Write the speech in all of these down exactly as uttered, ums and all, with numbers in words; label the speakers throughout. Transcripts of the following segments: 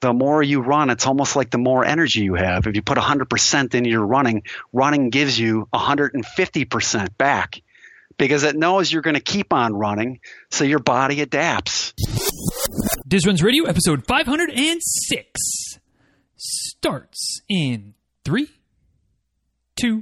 Speaker 1: the more you run, it's almost like the more energy you have. If you put one hundred percent into your running, running gives you one hundred fifty percent back because it knows you're going to keep on running, so your body adapts.
Speaker 2: Diz Runs Radio, episode five hundred six, starts in three, two,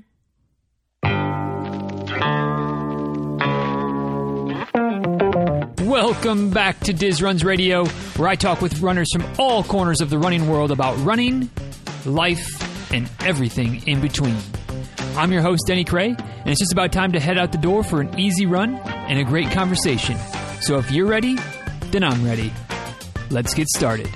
Speaker 2: welcome back to Diz Runs Radio, where I talk with runners from all corners of the running world about running, life, and everything in between. I'm your host, Denny Cray, and it's just about time to head out the door for an easy run and a great conversation. So if you're ready, then I'm ready. Let's get started.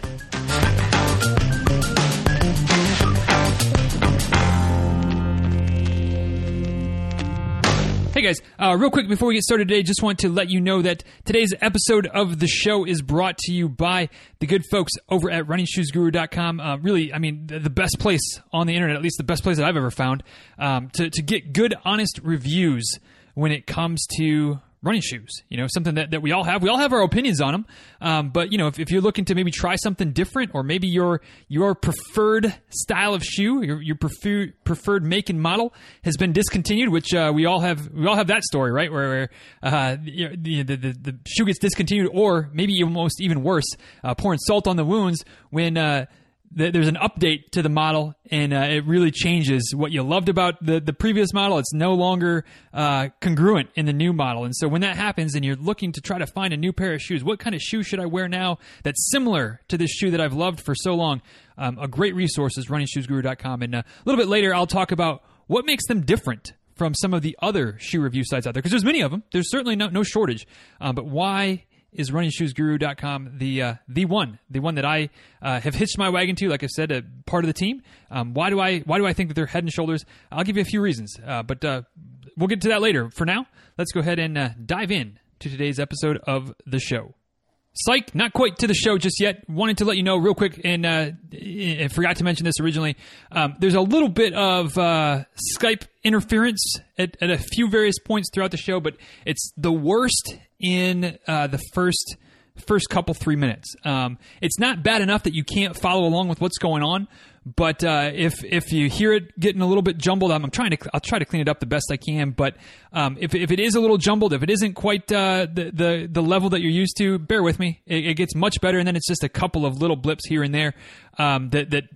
Speaker 2: Hey guys, uh, real quick before we get started today, just want to let you know that today's episode of the show is brought to you by the good folks over at running shoes guru dot com. Uh, really, I mean, the best place on the internet, at least the best place that I've ever found, um, to, to get good, honest reviews when it comes to running shoes. You know, something that, that we all have. We all have our opinions on them. Um, but, you know, if, if you're looking to maybe try something different, or maybe your your preferred style of shoe, your, your preferred preferred make and model has been discontinued, which uh, we all have we all have that story, right? Where, where uh, the, the, the, the shoe gets discontinued, or maybe almost even worse, uh, pouring salt on the wounds when uh, there's an update to the model, and uh, it really changes what you loved about the, the previous model. It's no longer uh, congruent in the new model. And so when that happens and you're looking to try to find a new pair of shoes, what kind of shoe should I wear now that's similar to this shoe that I've loved for so long? Um, a great resource is running shoes guru dot com. And uh, a little bit later, I'll talk about what makes them different from some of the other shoe review sites out there, because there's many of them. There's certainly no, no shortage. Um, but why is running shoes guru dot com the uh, the one, the one that I uh, have hitched my wagon to? Like I said, a part of the team. Um, why do I why do I think that they're head and shoulders? I'll give you a few reasons, uh, but uh, we'll get to that later. For now, let's go ahead and uh, dive in to today's episode of the show. Psych, not quite to the show just yet. Wanted to let you know real quick, and uh, I forgot to mention this originally. Um, there's a little bit of uh, Skype interference at, at a few various points throughout the show, but it's the worst in uh, the first first couple three minutes. Um, it's not bad enough that you can't follow along with what's going on, but uh, if if you hear it getting a little bit jumbled, I'm, I'm trying to I'll try to clean it up the best I can. But um, if if it is a little jumbled, if it isn't quite uh, the the the level that you're used to, bear with me. It, it gets much better, and then it's just a couple of little blips here and there um, that that.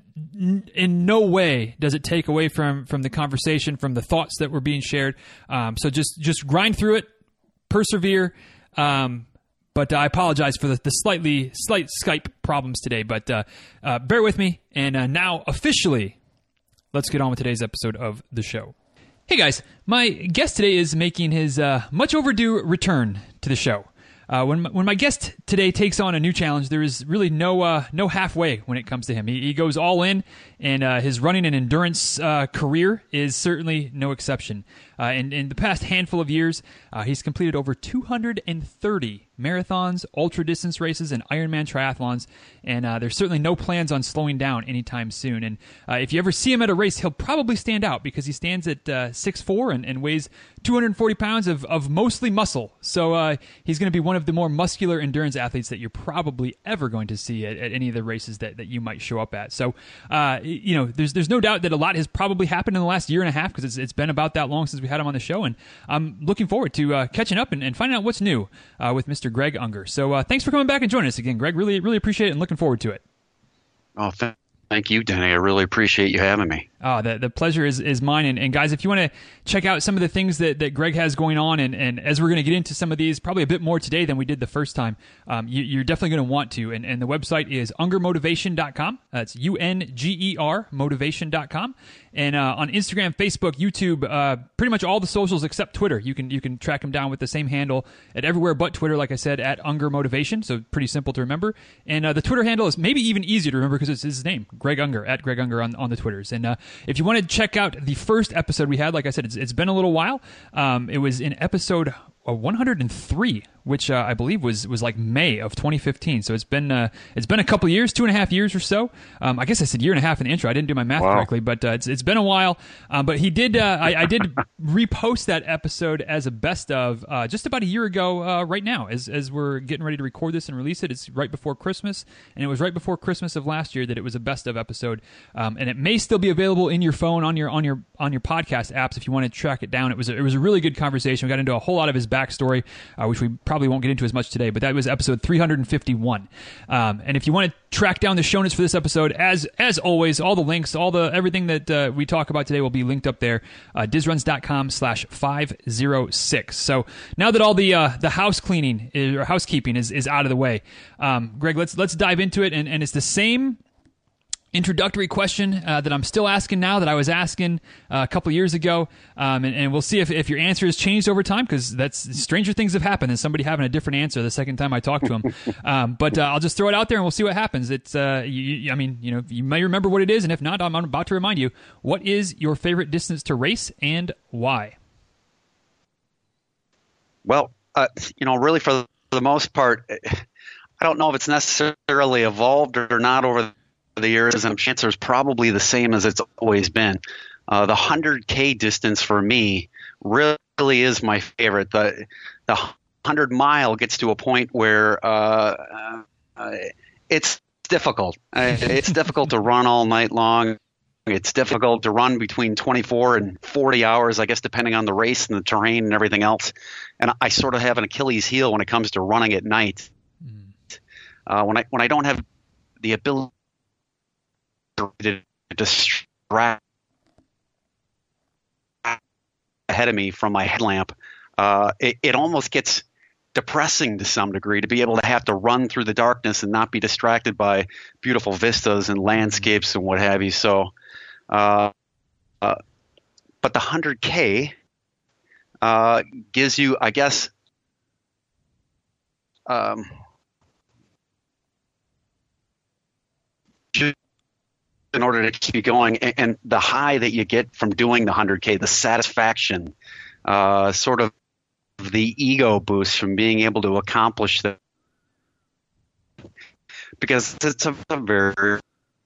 Speaker 2: In no way does it take away from from the conversation, from the thoughts that were being shared. Um, so just just grind through it, persevere. Um, but I apologize for the, the slightly slight Skype problems today. But uh, uh, bear with me. And uh, now officially, let's get on with today's episode of the show. Hey guys, my guest today is making his uh, much overdue return to the show. Uh, when my, when my guest today takes on a new challenge, there is really no uh, no halfway when it comes to him. He, he goes all in, and uh, his running and endurance uh, career is certainly no exception. Uh, in, in the past handful of years, uh, he's completed over two hundred thirty marathons, ultra-distance races, and Ironman triathlons, and uh, there's certainly no plans on slowing down anytime soon. And uh, if you ever see him at a race, he'll probably stand out because he stands at uh, six foot four and, and weighs two hundred forty pounds of, of mostly muscle. So uh, he's going to be one of the more muscular endurance athletes that you're probably ever going to see at, at any of the races that, that you might show up at. So, uh, you know, there's there's no doubt that a lot has probably happened in the last year and a half, because it's, it's been about that long since we had him on the show, and I'm looking forward to uh, catching up and, and finding out what's new uh, with Mister Greg Unger. So uh, thanks for coming back and joining us again, Greg. Really, really appreciate it and looking forward to it.
Speaker 1: Oh, th- thank you, Denny. I really appreciate you having me.
Speaker 2: Oh, the, the pleasure is, is mine. And, and guys, if you want to check out some of the things that, that Greg has going on, and, and as we're going to get into some of these probably a bit more today than we did the first time, um, you, you're definitely going to want to. And, and the website is unger motivation dot com. That's U N G E R motivation dot com. And uh, on Instagram, Facebook, YouTube, uh, pretty much all the socials except Twitter, you can you can track him down with the same handle at everywhere but Twitter, like I said, at Unger Motivation. So pretty simple to remember. And uh, the Twitter handle is maybe even easier to remember because it's his name, Greg Unger, at Greg Unger on, on the Twitters. And uh, if you want to check out the first episode we had, like I said, it's, it's been a little while. Um, it was in episode a one hundred three, which uh, I believe was was like May of twenty fifteen. So it's been uh, it's been a couple of years, two and a half years or so. Um, I guess I said year and a half in the intro. I didn't do my math wow. correctly, but uh, it's it's been a while. Um, but he did. Uh, I, I did repost that episode as a best of uh, just about a year ago. Uh, right now, as as we're getting ready to record this and release it, it's right before Christmas, and it was right before Christmas of last year that it was a best of episode. Um, and it may still be available in your phone on your on your on your podcast apps if you want to track it down. It was a, it was a really good conversation. We got into a whole lot of his backstory, uh, which we probably won't get into as much today, but that was episode three hundred fifty-one. Um, and if you want to track down the show notes for this episode, as as always, all the links, all the everything that uh, we talk about today will be linked up there, uh, dizruns.com slash 506. So now that all the uh, the house cleaning is, or housekeeping is, is out of the way, um, Greg, let's let's dive into it. And, and it's the same introductory question uh, that I'm still asking now that I was asking uh, a couple years ago, um, and, and we'll see if, if your answer has changed over time, because that's stranger things have happened than somebody having a different answer the second time I talk to them. um, but uh, I'll just throw it out there and we'll see what happens. It's, uh, you, I mean, you know, you may remember what it is, and if not, I'm, I'm about to remind you. What is your favorite distance to race and why?
Speaker 1: Well, uh, you know, really for the most part, I don't know if it's necessarily evolved or not over the the years, and the answer is probably the same as it's always been. Uh, the one hundred K distance for me really is my favorite. The the one hundred mile gets to a point where uh, uh, it's difficult. Uh, it's difficult to run all night long. It's difficult to run between twenty-four and forty hours, I guess, depending on the race and the terrain and everything else. And I sort of have an Achilles heel when it comes to running at night. Uh, when I when I don't have the ability to distract ahead of me from my headlamp, uh, it, it almost gets depressing to some degree to be able to have to run through the darkness and not be distracted by beautiful vistas and landscapes and what have you. So, uh, uh, but the one hundred K uh, gives you, I guess, um, in order to keep you going, and, and the high that you get from doing the one hundred K, the satisfaction, uh, sort of the ego boost from being able to accomplish that, because it's a, a very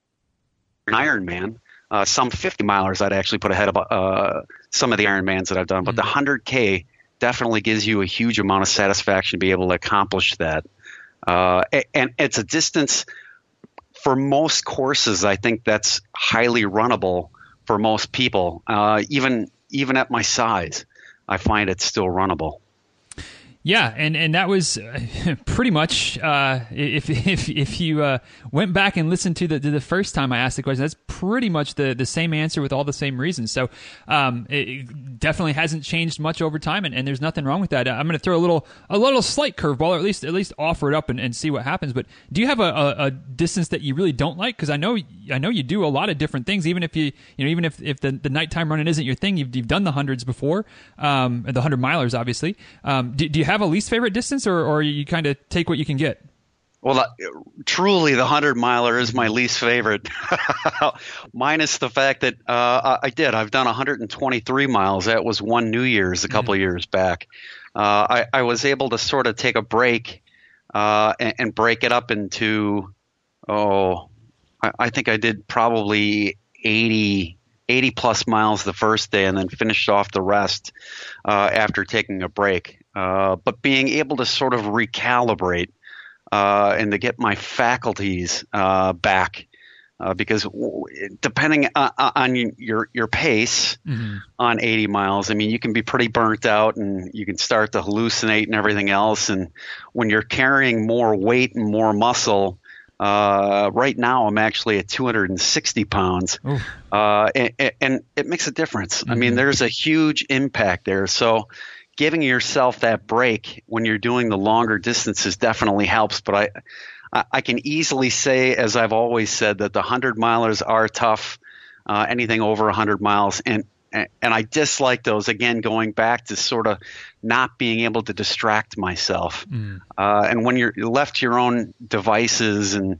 Speaker 1: Ironman. Uh, some fifty milers I'd actually put ahead of uh, some of the Ironmans that I've done, but the one hundred K definitely gives you a huge amount of satisfaction to be able to accomplish that. Uh, and it's a distance. For most courses, I think that's highly runnable for most people. Uh, even even at my size, I find it still runnable.
Speaker 2: Yeah, and, and that was pretty much uh, if if if you uh, went back and listened to the to the first time I asked the question, that's pretty much the, the same answer with all the same reasons. So um, it definitely hasn't changed much over time, and, and there's nothing wrong with that. I'm going to throw a little a little slight curveball, or at least at least offer it up and, and see what happens. But do you have a, a, a distance that you really don't like? Because I know I know you do a lot of different things. Even if you you know even if, if the, the nighttime running isn't your thing, you've you've done the hundreds before, um, the hundred milers obviously. Um, do, do you have a least favorite distance, or, or you kind of take what you can get?
Speaker 1: Well, uh, truly, the hundred miler is my least favorite, minus the fact that uh, I did. I've done one hundred twenty-three miles. That was one New Year's a couple mm-hmm. of years back. Uh, I, I was able to sort of take a break uh, and, and break it up into, oh, I, I think I did probably eighty, eighty plus miles the first day, and then finished off the rest uh, after taking a break. Uh, but being able to sort of recalibrate uh, and to get my faculties uh, back, uh, because w- depending on, on your your pace mm-hmm. on eighty miles, I mean, you can be pretty burnt out and you can start to hallucinate and everything else. And when you're carrying more weight and more muscle, uh, right now I'm actually at two hundred sixty pounds, uh, and, and it makes a difference. Mm-hmm. I mean, there's a huge impact there. So giving yourself that break when you're doing the longer distances definitely helps. But I, I can easily say, as I've always said, that the hundred milers are tough. Uh, anything over a hundred miles, and and I dislike those. Again, going back to sort of not being able to distract myself. Mm. Uh, and when you're left to your own devices and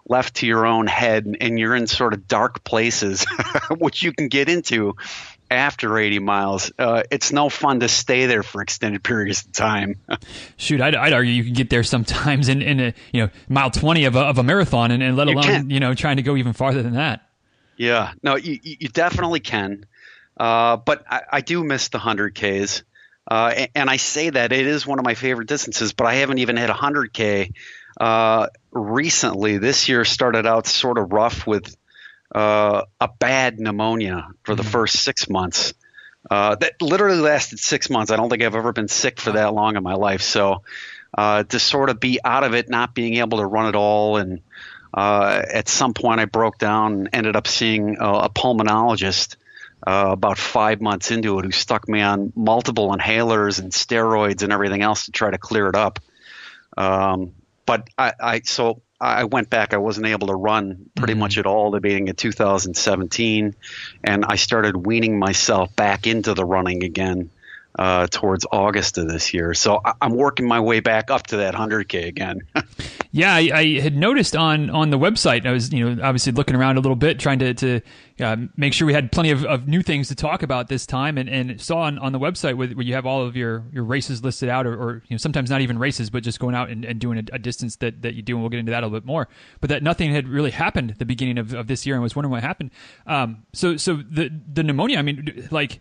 Speaker 1: left to your own head, and you're in sort of dark places, which you can get into after eighty miles. Uh, it's no fun to stay there for extended periods of time.
Speaker 2: Shoot, I'd, I'd argue you can get there sometimes in, in a, you know, mile twenty of a, of a marathon, and, and let alone, you, can. you know, trying to go even farther than that.
Speaker 1: Yeah, no, you, you definitely can. Uh, but I, I do miss the one hundred Ks. Uh, and, and I say that it is one of my favorite distances, but I haven't even hit one hundred K uh, recently. This year started out sort of rough with uh, a bad pneumonia for the first six months. Uh, that literally lasted six months. I don't think I've ever been sick for that long in my life. So uh, to sort of be out of it, not being able to run at all, and uh, at some point I broke down and ended up seeing a, a pulmonologist uh, about five months into it, who stuck me on multiple inhalers and steroids and everything else to try to clear it up. Um, but I, I so I went back. I wasn't able to run pretty mm-hmm. much at all the beginning of two thousand seventeen, and I started weaning myself back into the running again uh, towards August of this year. So I, I'm working my way back up to that one hundred K again.
Speaker 2: Yeah, I, I had noticed on, on the website, I was, you know, obviously looking around a little bit, trying to, to uh, make sure we had plenty of, of new things to talk about this time, and, and saw on, on the website where, where you have all of your, your races listed out, or, or you know, sometimes not even races, but just going out and, and doing a, a distance that, that you do, and we'll get into that a little bit more. But that nothing had really happened at the beginning of, of this year, and I was wondering what happened. Um, so so the the pneumonia, I mean, like,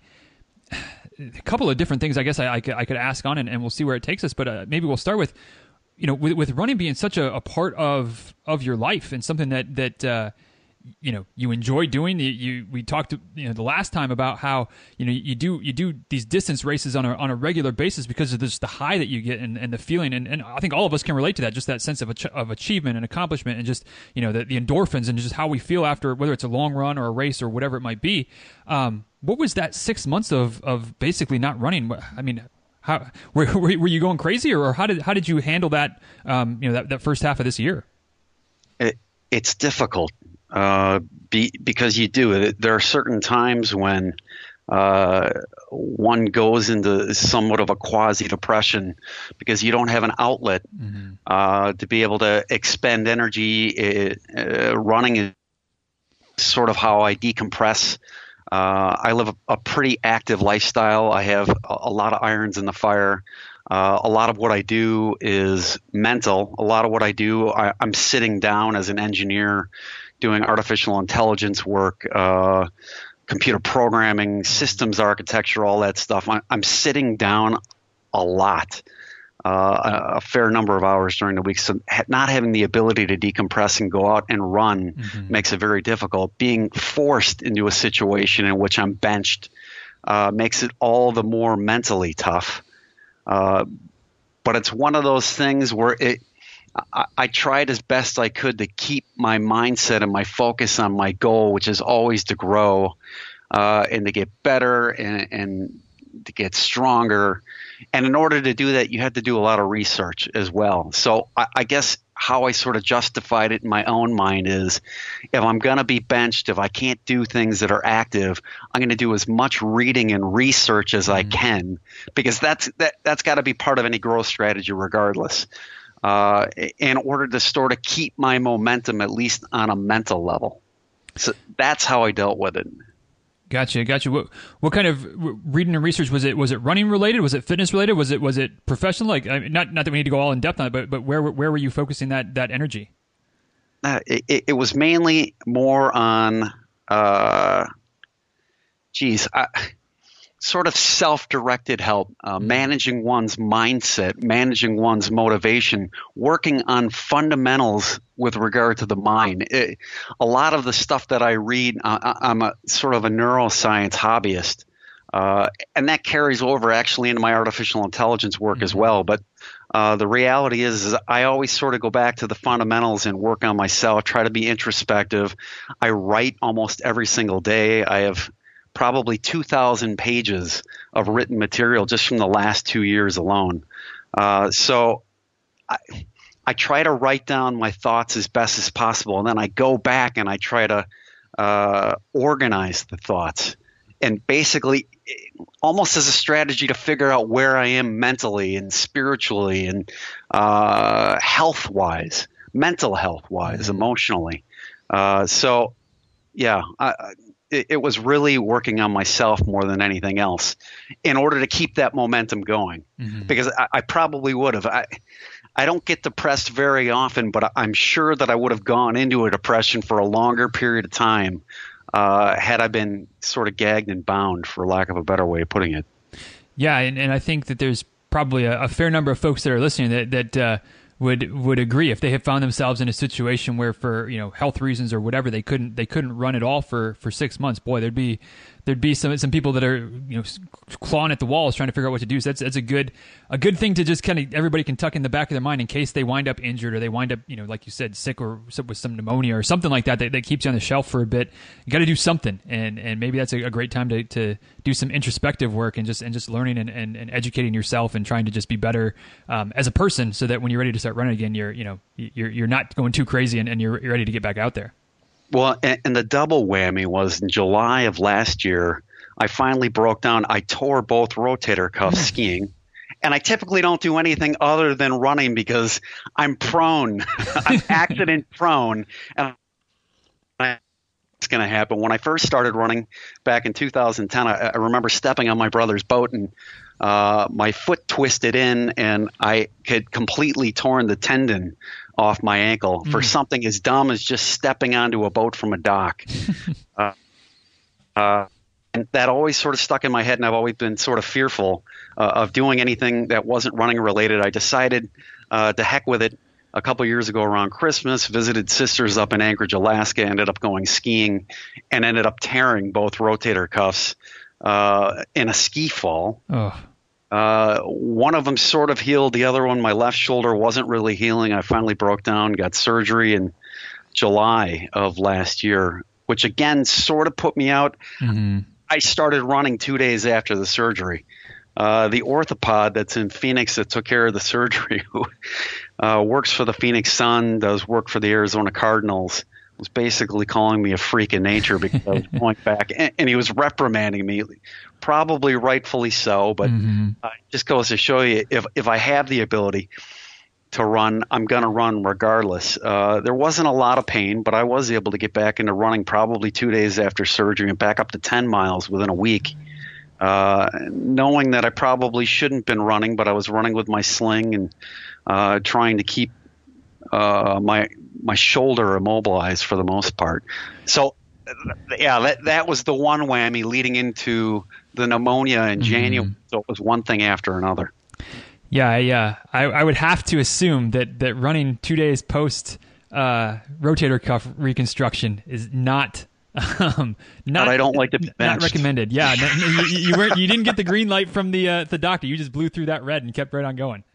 Speaker 2: a couple of different things I guess I, I, could, I could ask on, and, and we'll see where it takes us, but uh, maybe we'll start with, you know, with, with running being such a, a part of, of your life, and something that, that, uh, you know, you enjoy doing. You, you, we talked, you know, the last time about how, you know, you do, you do these distance races on a, on a regular basis because of this, the high that you get, and, and the feeling. And, and I think all of us can relate to that, just that sense of, ach- of achievement and accomplishment, and just, you know, the, the endorphins, and just how we feel after, whether it's a long run or a race or whatever it might be. Um, what was that six months of, of basically not running? I mean, How were, were you going crazy, or how did how did you handle that? Um, you know, that, that first half of this year.
Speaker 1: It, it's difficult uh, be, because you do. There are certain times when uh, one goes into somewhat of a quasi depression because you don't have an outlet mm-hmm. uh, to be able to expend energy. Uh, running is sort of how I decompress. Uh, I live a, a pretty active lifestyle. I have a, a lot of irons in the fire. Uh, a lot of what I do is mental. A lot of what I do, I, I'm sitting down as an engineer doing artificial intelligence work, uh, computer programming, systems architecture, all that stuff. I, I'm sitting down a lot. Uh, a, a fair number of hours during the week. So ha- not having the ability to decompress and go out and run mm-hmm. makes it very difficult. Being forced into a situation in which I'm benched uh, makes it all the more mentally tough. Uh, but it's one of those things where it, I, I tried as best I could to keep my mindset and my focus on my goal, which is always to grow uh, and to get better and, and to get stronger. And in order to do that, you had to do a lot of research as well. So I, I guess how I sort of justified it in my own mind is, if I'm going to be benched, if I can't do things that are active, I'm going to do as much reading and research as mm-hmm. I can, because that's that that's got to be part of any growth strategy regardless, uh, in order to sort of keep my momentum at least on a mental level. So that's how I dealt with it.
Speaker 2: Gotcha, gotcha. What what kind of reading and research was it? Was it running related? Was it fitness related? Was it was it professional? Like, I mean, not not that we need to go all in depth on it, but but where where were you focusing that that energy?
Speaker 1: Uh, it, it was mainly more on, uh, geez, I, sort of self-directed help, uh, managing one's mindset, managing one's motivation, working on fundamentals with regard to the mind. It, a lot of the stuff that I read, uh, I'm a sort of a neuroscience hobbyist, uh, and that carries over actually into my artificial intelligence work mm-hmm. as well. But uh, the reality is, is I always sort of go back to the fundamentals and work on myself, try to be introspective. I write almost every single day. I have probably two thousand pages of written material just from the last two years alone. Uh, so I, I try to write down my thoughts as best as possible, and then I go back and I try to uh, organize the thoughts, and basically almost as a strategy to figure out where I am mentally and spiritually and uh, health-wise. mental health wise, mm-hmm. emotionally. Uh, so, yeah, I, it, it was really working on myself more than anything else in order to keep that momentum going, mm-hmm. because I, I probably would have. I, I don't get depressed very often, but I'm sure that I would have gone into a depression for a longer period of time uh, had I been sort of gagged and bound, for lack of a better way of putting it.
Speaker 2: Yeah, and, and I think that there's probably a, a fair number of folks that are listening that that uh, would would agree if they have found themselves in a situation where, for you know health reasons or whatever, they couldn't they couldn't run at all for, for six months. Boy, there'd be there'd be some some people that are you know clawing at the walls trying to figure out what to do. So that's that's a good a good thing to just kind of everybody can tuck in the back of their mind in case they wind up injured or they wind up you know like you said sick or with some pneumonia or something like that that, that keeps you on the shelf for a bit. You got to do something, and and maybe that's a, a great time to, to do some introspective work and just and just learning and, and, and educating yourself and trying to just be better um, as a person, so that when you're ready to start running again, you're you know you're you're not going too crazy and, and you're you're ready to get back out there.
Speaker 1: Well, and, and the double whammy was in July of last year, I finally broke down. I tore both rotator cuffs skiing. And I typically don't do anything other than running because I'm prone. I'm accident prone. And it's going to happen. When I first started running back in two thousand ten, I, I remember stepping on my brother's boat and uh, my foot twisted in and I had completely torn the tendon off my ankle mm. for something as dumb as just stepping onto a boat from a dock. uh, uh, and that always sort of stuck in my head, and I've always been sort of fearful uh, of doing anything that wasn't running related. I decided uh, to heck with it a couple years ago around Christmas, visited sisters up in Anchorage, Alaska, ended up going skiing, and ended up tearing both rotator cuffs uh, in a ski fall. Oh. Uh, one of them sort of healed. The other one, my left shoulder, wasn't really healing. I finally broke down, got surgery in July of last year, which again sort of put me out. Mm-hmm. I started running two days after the surgery. Uh, the orthopod that's in Phoenix that took care of the surgery, who uh, works for the Phoenix Sun, does work for the Arizona Cardinals, was basically calling me a freak of nature because I was going back, and, and he was reprimanding me, probably rightfully so. But mm-hmm. uh, it just goes to show you, if if I have the ability to run, I'm going to run regardless. Uh, there wasn't a lot of pain, but I was able to get back into running probably two days after surgery and back up to ten miles within a week. Uh, knowing that I probably shouldn't have been running, but I was running with my sling and uh, trying to keep uh, my my shoulder immobilized for the most part. So, yeah, that that was the one whammy leading into the pneumonia in mm-hmm. January. So it was one thing after another.
Speaker 2: Yeah, yeah. I, I would have to assume that, that running two days post uh, rotator cuff reconstruction is not um, not.
Speaker 1: But I don't like to be benched.
Speaker 2: Not recommended. Yeah, no, you, you weren't. You didn't get the green light from the uh, the doctor. You just blew through that red and kept right on going.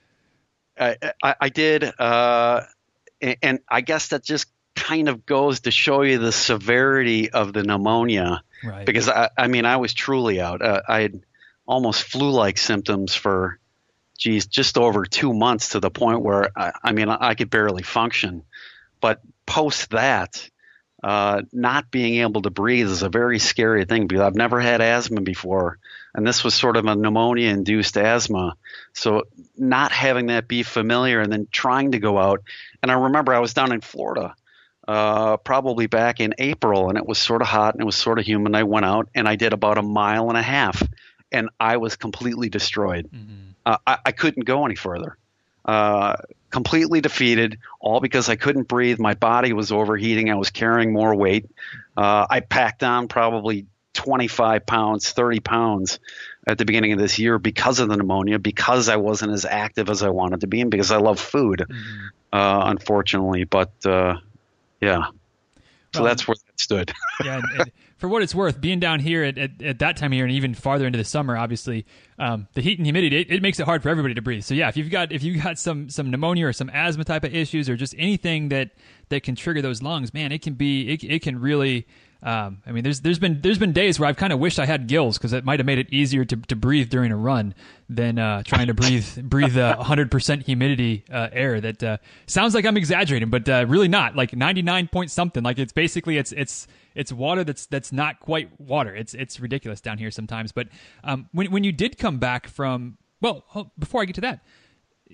Speaker 1: I I, I did, uh, and, and I guess that just kind of goes to show you the severity of the pneumonia. Right. Because I, I mean, I was truly out. Uh, I had almost flu-like symptoms for, geez, just over two months to the point where I, I mean, I could barely function. But post that, uh, not being able to breathe is a very scary thing because I've never had asthma before, and this was sort of a pneumonia-induced asthma. So not having that be familiar and then trying to go out. And I remember I was down in Florida uh, probably back in April, and it was sort of hot and it was sort of humid. I went out and I did about a mile and a half, and I was completely destroyed. Mm-hmm. Uh, I, I couldn't go any further. Uh, completely defeated, all because I couldn't breathe. My body was overheating. I was carrying more weight. Uh, I packed on probably twenty-five pounds, thirty pounds at the beginning of this year because of the pneumonia, because I wasn't as active as I wanted to be, and because I love food, mm-hmm. uh, unfortunately. But uh, yeah, so well, that's where that stood.
Speaker 2: Yeah. And, and for what it's worth, being down here at, at, at that time of year and even farther into the summer, obviously, um, the heat and humidity, it, it makes it hard for everybody to breathe. So yeah, if you've got if you've got some some pneumonia or some asthma type of issues or just anything that, that can trigger those lungs, man, it can be it, it can really. Um, I mean, there's there's been there's been days where I've kind of wished I had gills because it might have made it easier to, to breathe during a run than uh, trying to breathe breathe a one hundred percent humidity uh, air. That uh, sounds like I'm exaggerating, but uh, really not. Like ninety-nine point something. Like it's basically it's it's it's water that's that's not quite water. It's it's ridiculous down here sometimes. But um, when when you did come back from well, before I get to that.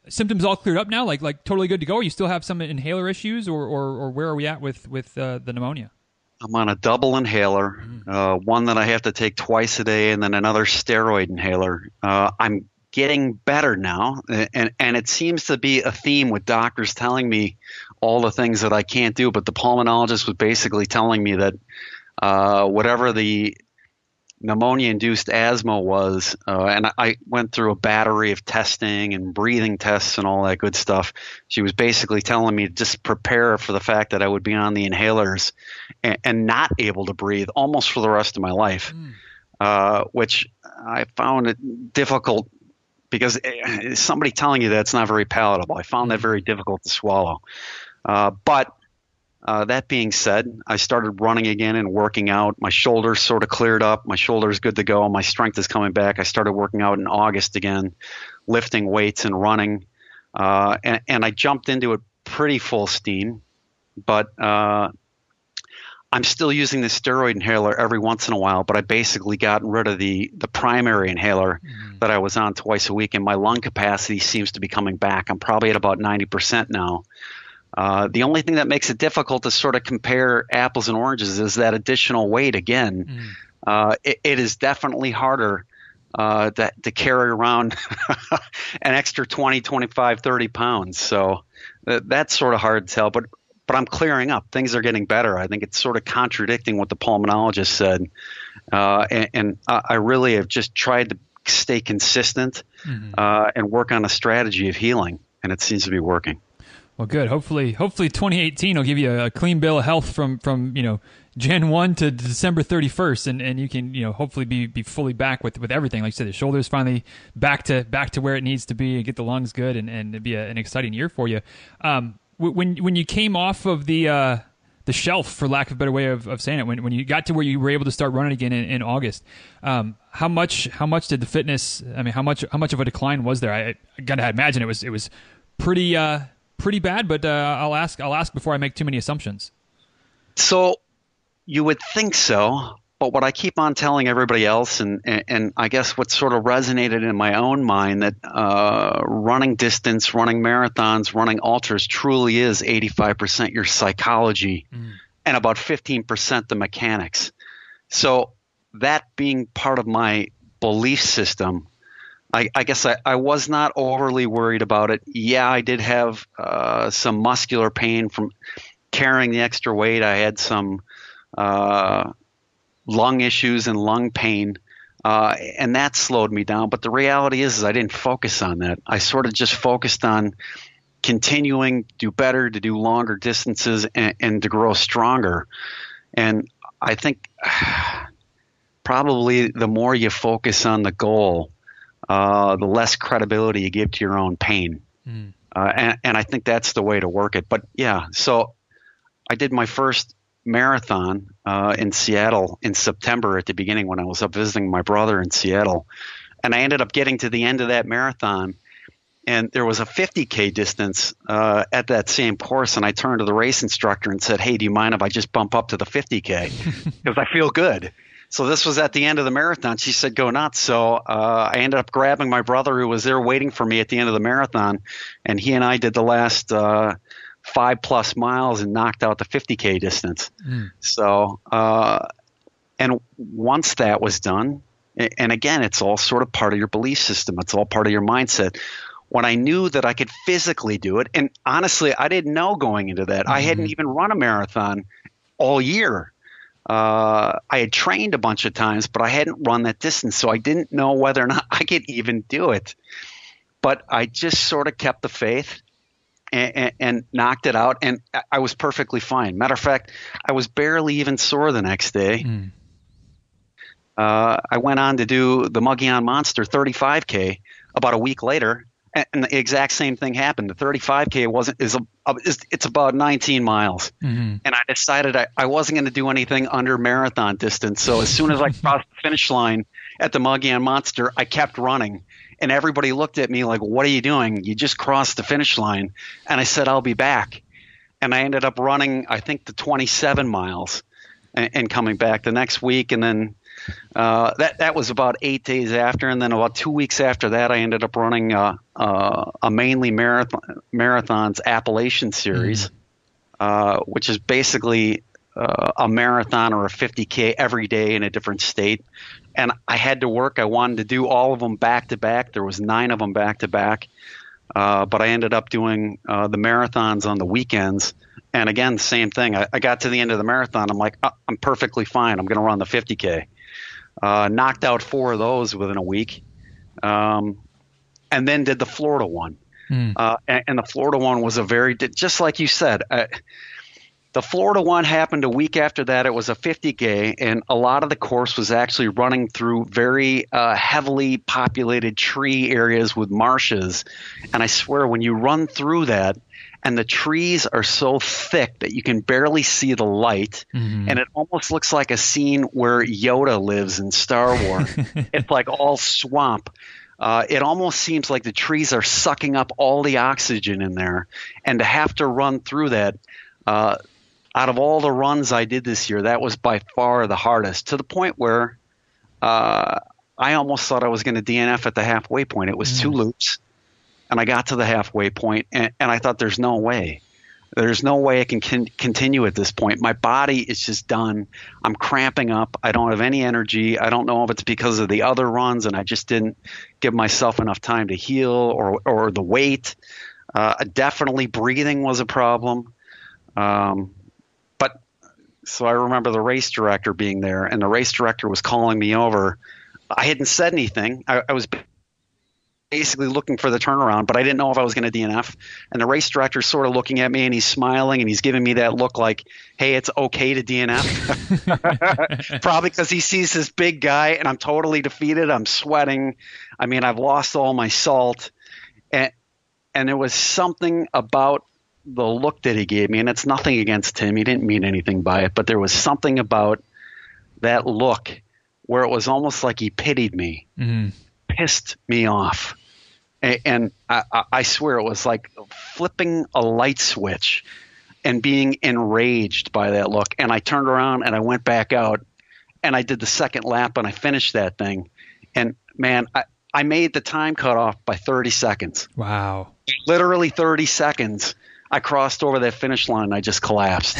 Speaker 2: symptoms all cleared up now? Like like totally good to go? Or you still have some inhaler issues, or or, or where are we at with with uh, the pneumonia?
Speaker 1: I'm on a double inhaler, uh, one that I have to take twice a day, and then another steroid inhaler. Uh, I'm getting better now, and and it seems to be a theme with doctors telling me all the things that I can't do. But the pulmonologist was basically telling me that uh, whatever the pneumonia-induced asthma was, uh, and I went through a battery of testing and breathing tests and all that good stuff. She was basically telling me to just prepare for the fact that I would be on the inhalers and, and not able to breathe almost for the rest of my life, mm. uh, which I found it difficult because somebody telling you that's not very palatable. I found that very difficult to swallow. Uh, but Uh, that being said, I started running again and working out. My shoulders sort of cleared up. My shoulder's good to go. My strength is coming back. I started working out in August again, lifting weights and running. Uh, and, and I jumped into it pretty full steam. But uh, I'm still using the steroid inhaler every once in a while. But I basically gotten rid of the, the primary inhaler mm-hmm. that I was on twice a week. And my lung capacity seems to be coming back. I'm probably at about ninety percent now. Uh, the only thing that makes it difficult to sort of compare apples and oranges is that additional weight again. Mm. Uh, it, it is definitely harder uh, to, to carry around an extra twenty, twenty-five, thirty pounds. So uh, that's sort of hard to tell, but, but I'm clearing up. Things are getting better. I think it's sort of contradicting what the pulmonologist said. Uh, and and I really have just tried to stay consistent mm-hmm. uh, and work on a strategy of healing, and it seems to be working.
Speaker 2: Well, good. Hopefully, hopefully, twenty eighteen will give you a clean bill of health from, from you know January first to December thirty-first, and, and you can you know hopefully be, be fully back with, with everything. Like you said, the shoulders finally back to back to where it needs to be, and get the lungs good, and, and it'd be a, an exciting year for you. Um, when when you came off of the uh, the shelf, for lack of a better way of, of saying it, when when you got to where you were able to start running again in, in August, um, how much how much did the fitness? I mean, how much how much of a decline was there? I, I gotta imagine it was it was pretty. Uh, Pretty bad, but uh, I'll ask. I'll ask before I make too many assumptions.
Speaker 1: So, you would think so, but what I keep on telling everybody else, and and, and I guess what sort of resonated in my own mind, that uh, running distance, running marathons, running ultras truly is eighty-five percent your psychology, mm. and about fifteen percent the mechanics. So that being part of my belief system, I, I guess I, I was not overly worried about it. Yeah, I did have uh, some muscular pain from carrying the extra weight. I had some uh, lung issues and lung pain, uh, and that slowed me down. But the reality is, is I didn't focus on that. I sort of just focused on continuing to do better, to do longer distances, and, and to grow stronger. And I think probably the more you focus on the goal, Uh, the less credibility you give to your own pain. Mm. Uh, and, and I think that's the way to work it. But yeah, so I did my first marathon uh, in Seattle in September at the beginning when I was up visiting my brother in Seattle. And I ended up getting to the end of that marathon, and there was a fifty K distance uh, at that same course. And I turned to the race instructor and said, "Hey, do you mind if I just bump up to the fifty K? Because I feel good." So this was at the end of the marathon. She said, "Go nuts." So uh, I ended up grabbing my brother, who was there waiting for me at the end of the marathon, and he and I did the last uh, five plus miles and knocked out the fifty K distance. Mm. So, uh, and once that was done, and again, it's all sort of part of your belief system. It's all part of your mindset. When I knew that I could physically do it, and honestly, I didn't know going into that. Mm-hmm. I hadn't even run a marathon all year. Uh, I had trained a bunch of times, but I hadn't run that distance, so I didn't know whether or not I could even do it. But I just sort of kept the faith and, and, and knocked it out, and I was perfectly fine. Matter of fact, I was barely even sore the next day. Mm. Uh, I went on to do the Mogollon Monster thirty-five K about a week later, and the exact same thing happened. The thirty-five K wasn't is, a, is it's about nineteen miles, mm-hmm. and I decided I, I wasn't going to do anything under marathon distance. So as soon as I crossed the finish line at the Mogollon Monster, I kept running, and everybody looked at me like, "What are you doing? You just crossed the finish line." And I said, "I'll be back," and I ended up running, I think, the twenty-seven miles, and, and coming back the next week, and then uh, that that was about eight days after, and then about two weeks after that, I ended up running uh, uh, a mainly marathon marathons Appalachian Series, mm. uh, which is basically uh, a marathon or a fifty K every day in a different state. And I had to work. I wanted to do all of them back to back. There was nine of them back to back, uh, but I ended up doing uh, the marathons on the weekends. And again, same thing. I, I got to the end of the marathon. I'm like, oh, I'm perfectly fine. I'm going to run the fifty K. Uh, knocked out four of those within a week. Um, and then did the Florida one. Mm. Uh, and, and the Florida one was a very, just like you said, uh, the Florida one happened a week after that. It was a fifty K, and a lot of the course was actually running through very uh, heavily populated tree areas with marshes. And I swear, when you run through that, and the trees are so thick that you can barely see the light, mm-hmm. and it almost looks like a scene where Yoda lives in Star Wars. It's like all swamp. Uh, it almost seems like the trees are sucking up all the oxygen in there. And to have to run through that, uh, out of all the runs I did this year, that was by far the hardest, to the point where uh, I almost thought I was going to D N F at the halfway point. It was mm. two loops. And I got to the halfway point, and, and I thought, there's no way. There's no way I can con- continue at this point. My body is just done. I'm cramping up. I don't have any energy. I don't know if it's because of the other runs, and I just didn't give myself enough time to heal, or, or the weight. Uh, definitely breathing was a problem. Um, but so I remember the race director being there, and the race director was calling me over. I hadn't said anything. I, I was basically looking for the turnaround, but I didn't know if I was going to D N F. And the race director's sort of looking at me, and he's smiling, and he's giving me that look like, hey, it's okay to D N F. Probably because he sees this big guy, and I'm totally defeated. I'm sweating. I mean, I've lost all my salt. And, and there was something about the look that he gave me, and it's nothing against him. He didn't mean anything by it, but there was something about that look where it was almost like he pitied me, mm-hmm. pissed me off. And I, I swear it was like flipping a light switch and being enraged by that look. And I turned around and I went back out and I did the second lap and I finished that thing. And man, I, I made the time cutoff by thirty seconds.
Speaker 2: Wow.
Speaker 1: Literally thirty seconds. I crossed over that finish line and I just collapsed.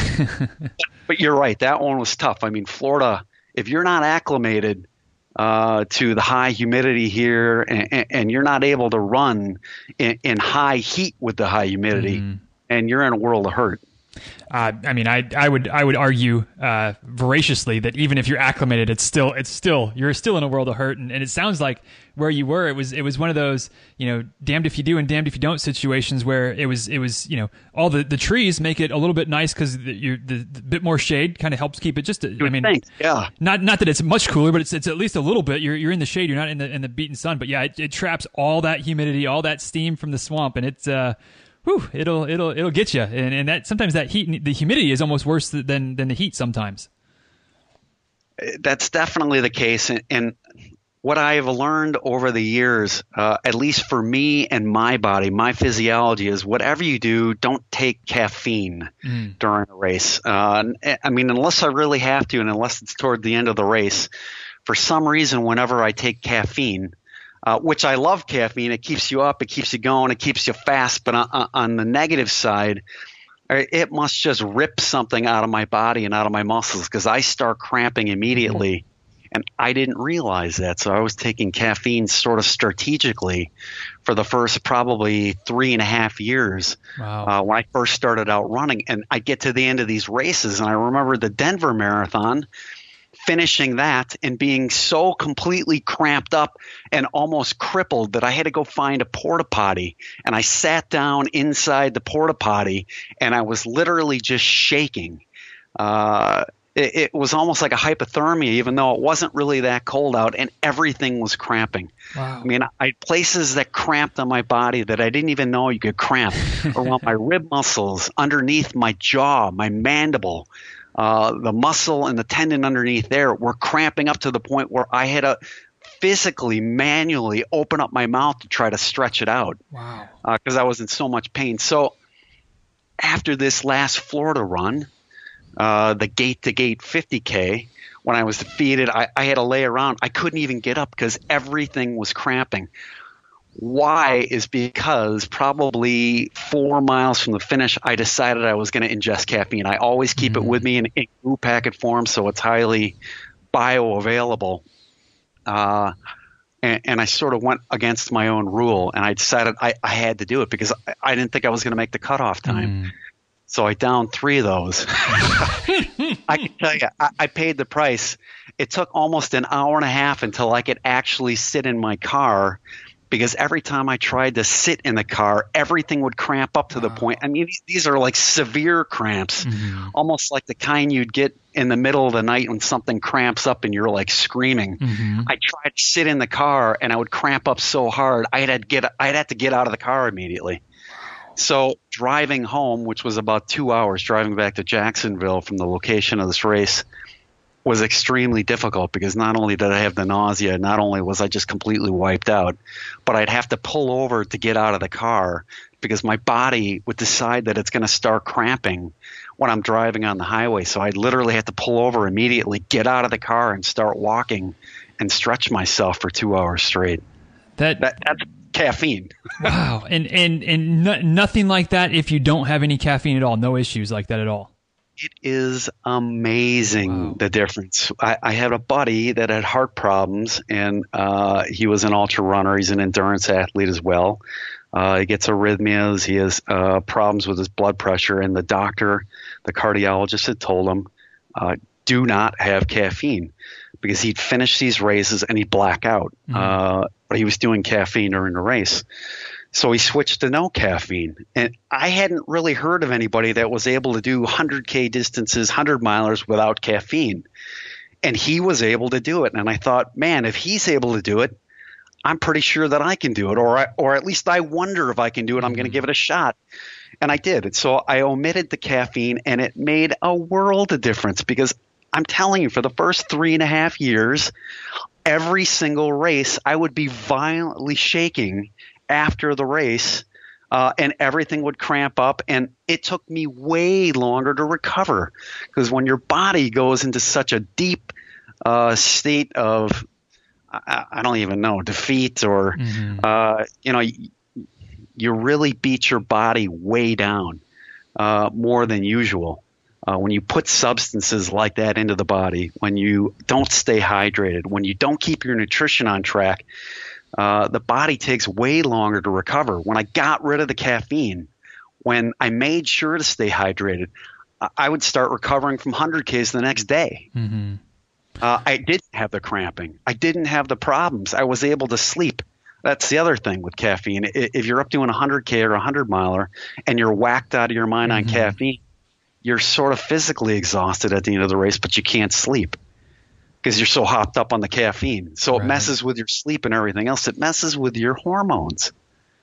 Speaker 1: But you're right. That one was tough. I mean, Florida, if you're not acclimated Uh, to the high humidity here, and, and you're not able to run in, in high heat with the high humidity, mm. and you're in a world of hurt.
Speaker 2: Uh, I mean, I I would I would argue uh, voraciously that even if you're acclimated, it's still it's still you're still in a world of hurt. And, and it sounds like where you were, it was it was one of those, you know, damned if you do and damned if you don't situations where it was it was you know, all the, the trees make it a little bit nice because the, the, the bit more shade kind of helps keep it just. I mean,
Speaker 1: think, yeah.
Speaker 2: Not not that it's much cooler, but it's it's at least a little bit. You're you're in the shade. You're not in the in the beaten sun. But yeah, it, it traps all that humidity, all that steam from the swamp, and it's. Uh, Whew, it'll it'll it'll get you, and and that sometimes that heat, the humidity is almost worse than than the heat sometimes.
Speaker 1: That's definitely the case, and, and what I have learned over the years, uh, at least for me and my body, my physiology is whatever you do, don't take caffeine mm. during a race. Uh, I mean, unless I really have to, and unless it's toward the end of the race, for some reason, whenever I take caffeine. Uh, which I love caffeine. It keeps you up. It keeps you going. It keeps you fast. But on, on the negative side, it must just rip something out of my body and out of my muscles because I start cramping immediately. And I didn't realize that. So I was taking caffeine sort of strategically for the first probably three and a half years wow. uh, when I first started out running. And I get to the end of these races, and I remember the Denver Marathon, finishing that and being so completely cramped up and almost crippled that I had to go find a porta potty. And I sat down inside the porta potty and I was literally just shaking. Uh, it, it was almost like a hypothermia, even though it wasn't really that cold out, and everything was cramping. Wow. I mean, I had places that cramped on my body that I didn't even know you could cramp around my rib muscles, underneath my jaw, my mandible. Uh, the muscle and the tendon underneath there were cramping up to the point where I had to physically, manually open up my mouth to try to stretch it out.
Speaker 2: Wow.
Speaker 1: Because uh, I was in so much pain. So after this last Florida run, uh, the gate-to-gate fifty K, when I was defeated, I, I had to lay around. I couldn't even get up because everything was cramping. Why is because probably four miles from the finish, I decided I was going to ingest caffeine. I always keep mm-hmm. it with me in, in group packet form, so it's highly bioavailable. Uh, and, and I sort of went against my own rule, and I decided I, I had to do it because I, I didn't think I was going to make the cutoff time. Mm. So I downed three of those. I can tell you, I, I paid the price. It took almost an hour and a half until I could actually sit in my car, because every time I tried to sit in the car, everything would cramp up to wow. the point. I mean, these, these are like severe cramps, mm-hmm. almost like the kind you'd get in the middle of the night when something cramps up and you're like screaming. Mm-hmm. I tried to sit in the car and I would cramp up so hard, I'd had to get, I'd have to get out of the car immediately. So driving home, which was about two hours, driving back to Jacksonville from the location of this race, was extremely difficult because not only did I have the nausea, not only was I just completely wiped out, but I'd have to pull over to get out of the car because my body would decide that it's going to start cramping when I'm driving on the highway. So I literally had to pull over immediately, get out of the car, and start walking and stretch myself for two hours straight.
Speaker 2: That,
Speaker 1: that That's caffeine.
Speaker 2: Wow. And, and, and no, nothing like that if you don't have any caffeine at all. No issues like that at all.
Speaker 1: It is amazing, wow. the difference. I, I had a buddy that had heart problems, and uh, he was an ultra runner. He's an endurance athlete as well. Uh, he gets arrhythmias. He has uh, problems with his blood pressure, and the doctor, the cardiologist, had told him, uh, do not have caffeine, because he'd finish these races and he'd black out. Mm-hmm. Uh, but he was doing caffeine during the race. So he switched to no caffeine. And I hadn't really heard of anybody that was able to do one hundred K distances, one hundred milers without caffeine. And he was able to do it. And I thought, man, if he's able to do it, I'm pretty sure that I can do it. Or I, or at least I wonder if I can do it. I'm going to give it a shot. And I did. And so I omitted the caffeine, and it made a world of difference, because I'm telling you, for the first three and a half years, every single race, I would be violently shaking after the race, uh, and everything would cramp up, and it took me way longer to recover, because when your body goes into such a deep uh, state of, I, I don't even know, defeat, or mm-hmm. uh, you know, you, you really beat your body way down uh, more than usual. Uh, when you put substances like that into the body, when you don't stay hydrated, when you don't keep your nutrition on track, Uh, the body takes way longer to recover. When I got rid of the caffeine, when I made sure to stay hydrated, I, I would start recovering from one hundred Ks the next day. Mm-hmm. Uh, I didn't have the cramping. I didn't have the problems. I was able to sleep. That's the other thing with caffeine. If you're up doing a one hundred K or a one hundred miler and you're whacked out of your mind mm-hmm. on caffeine, you're sort of physically exhausted at the end of the race, but you can't sleep, because you're so hopped up on the caffeine. So right. It messes with your sleep and everything else. It messes with your hormones.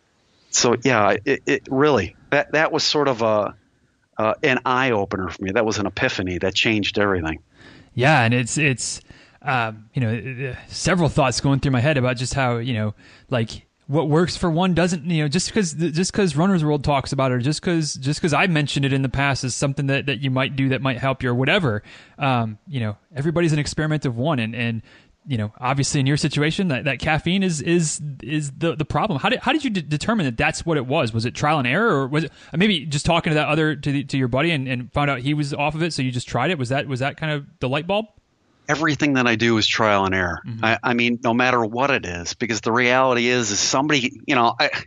Speaker 1: So yeah, it, it really, that, that was sort of a, uh, an eye opener for me. That was an epiphany that changed everything.
Speaker 2: Yeah. And it's, it's, um, you know, several thoughts going through my head about just how, you know, like, what works for one doesn't, you know, just because just because Runner's World talks about it, or just because just because I mentioned it in the past as something that, that you might do that might help you or whatever. Um, you know, everybody's an experiment of one, and, and you know, obviously in your situation, that, that caffeine is is is the the problem. How did how did you de- determine that that's what it was? Was it trial and error, or was it maybe just talking to that other to the, to your buddy and, and found out he was off of it, so you just tried it? Was that was that kind of the light bulb?
Speaker 1: Everything that I do is trial and error. Mm-hmm. I, I mean, no matter what it is, because the reality is, is somebody, you know, I,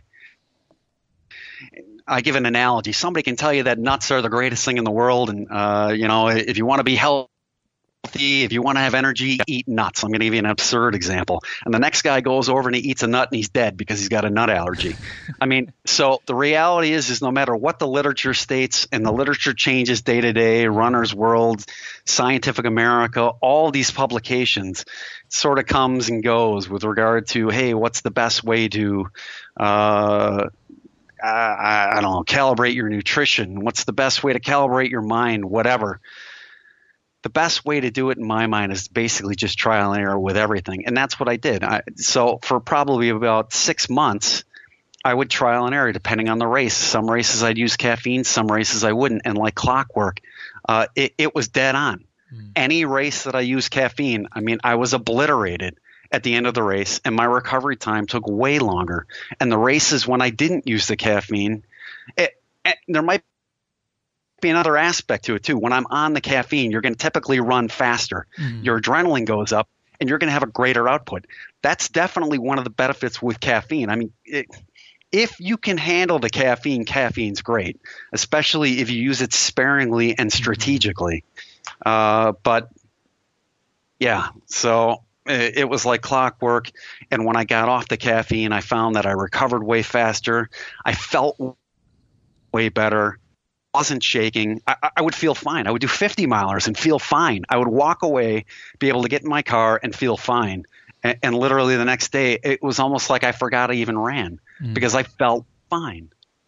Speaker 1: I give an analogy. Somebody can tell you that nuts are the greatest thing in the world. And, uh, you know, if you want to be healthy, if you want to have energy, eat nuts. I'm going to give you an absurd example. And the next guy goes over and he eats a nut and he's dead because he's got a nut allergy. I mean, so the reality is, is no matter what the literature states, and the literature changes day to day, Runner's World, Scientific America, all these publications sort of comes and goes with regard to, hey, what's the best way to, uh, I, I don't know, calibrate your nutrition? What's the best way to calibrate your mind? Whatever. The best way to do it in my mind is basically just trial and error with everything. And that's what I did. I, so for probably about six months, I would trial and error depending on the race. Some races I'd use caffeine, some races I wouldn't. And like clockwork, uh, it, it was dead on. Mm. Any race that I used caffeine, I mean, I was obliterated at the end of the race, and my recovery time took way longer. And the races when I didn't use the caffeine, it, it, there might be another aspect to it too. When I'm on the caffeine, you're going to typically run faster. Mm. Your adrenaline goes up, and you're going to have a greater output. That's definitely one of the benefits with caffeine. I mean, it, if you can handle the caffeine, caffeine's great, especially if you use it sparingly and strategically. Uh, but yeah, so it, it was like clockwork. And when I got off the caffeine, I found that I recovered way faster. I felt way better. Wasn't shaking. I, I would feel fine. I would do fifty milers and feel fine. I would walk away, be able to get in my car and feel fine. And, and literally the next day, it was almost like I forgot I even ran mm. because I felt fine.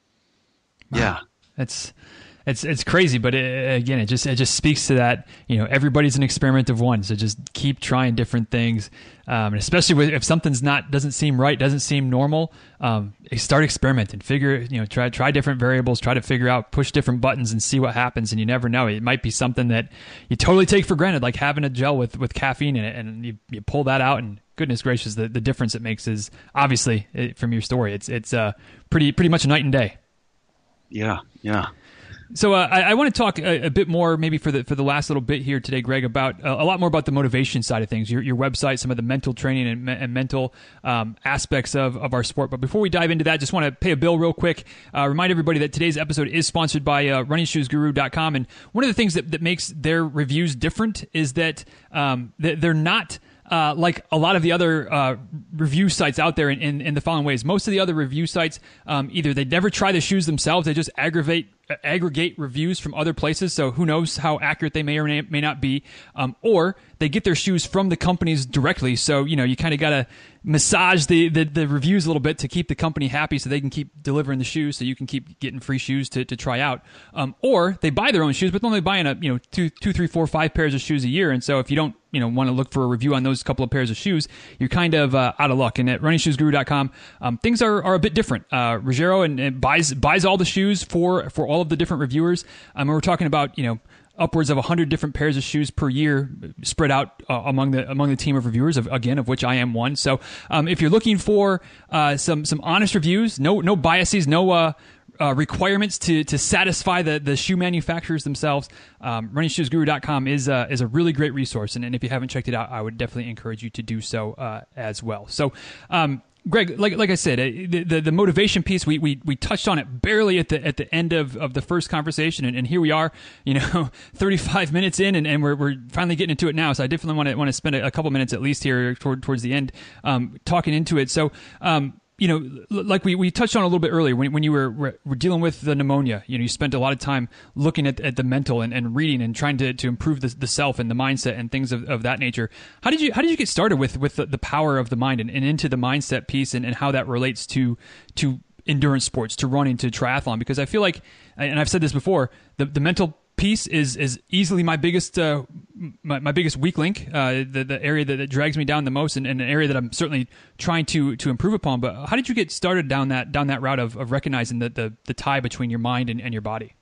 Speaker 2: Wow.
Speaker 1: Yeah.
Speaker 2: That's it's it's crazy, but it, again, it just it just speaks to that. You know, everybody's an experiment of one, so just keep trying different things, um, and especially with, if something's not doesn't seem right, doesn't seem normal, um, start experimenting. Figure, you know, try try different variables, try to figure out, push different buttons, and see what happens. And you never know; it might be something that you totally take for granted, like having a gel with, with caffeine in it, and you you pull that out, and goodness gracious, the, the difference it makes is obviously it, from your story, it's it's uh, pretty pretty much night and day.
Speaker 1: Yeah, yeah.
Speaker 2: So uh, I, I want to talk a, a bit more, maybe for the for the last little bit here today, Greg, about uh, a lot more about the motivation side of things, your your website, some of the mental training and, me- and mental um, aspects of, of our sport. But before we dive into that, just want to pay a bill real quick. Uh, remind everybody that today's episode is sponsored by uh, running shoes guru dot com, and one of the things that, that makes their reviews different is that um, they're not Uh, like a lot of the other uh, review sites out there in, in, in the following ways. Most of the other review sites, um, either they never try the shoes themselves, they just aggravate, uh, aggregate reviews from other places, so who knows how accurate they may or may not be, um, or they get their shoes from the companies directly, so you know you kind of got to massage the, the, the reviews a little bit to keep the company happy so they can keep delivering the shoes so you can keep getting free shoes to, to try out. Um, or they buy their own shoes, but they're only buying a, you know, two, two, three, four, five pairs of shoes a year. And so if you don't, you know, want to look for a review on those couple of pairs of shoes, you're kind of uh, out of luck. And at running shoes guru dot com, um, things are, are a bit different. Uh, Ruggiero and, and buys, buys all the shoes for, for all of the different reviewers. Um, we're talking about, you know, upwards of one hundred different pairs of shoes per year spread out uh, among the among the team of reviewers, of, again, of which I am one. So um, if you're looking for uh, some some honest reviews, no no biases, no uh, uh, requirements to to satisfy the, the shoe manufacturers themselves, um, running shoes guru dot com is, uh, is a really great resource. And, and if you haven't checked it out, I would definitely encourage you to do so uh, as well. So um Greg, like like I said, the, the the motivation piece, we, we we touched on it barely at the at the end of, of the first conversation, and, and here we are, you know, thirty-five minutes in, and, and we're we're finally getting into it now. So I definitely want to want to spend a, a couple minutes at least here toward towards the end, um, talking into it. So, um, you know, like we, we touched on a little bit earlier, when when you were, were dealing with the pneumonia, you know, you spent a lot of time looking at, at the mental and, and reading and trying to, to improve the, the self and the mindset and things of, of that nature. How did you how did you get started with with the, the power of the mind and, and into the mindset piece and, and how that relates to to endurance sports, to running, to triathlon? Because I feel like, and I've said this before, the, the mental piece is is easily my biggest uh, my, my biggest weak link, uh, the the area that, that drags me down the most, and, and an area that I'm certainly trying to to improve upon. But how did you get started down that down that route of, of recognizing the, the the tie between your mind and, and your body?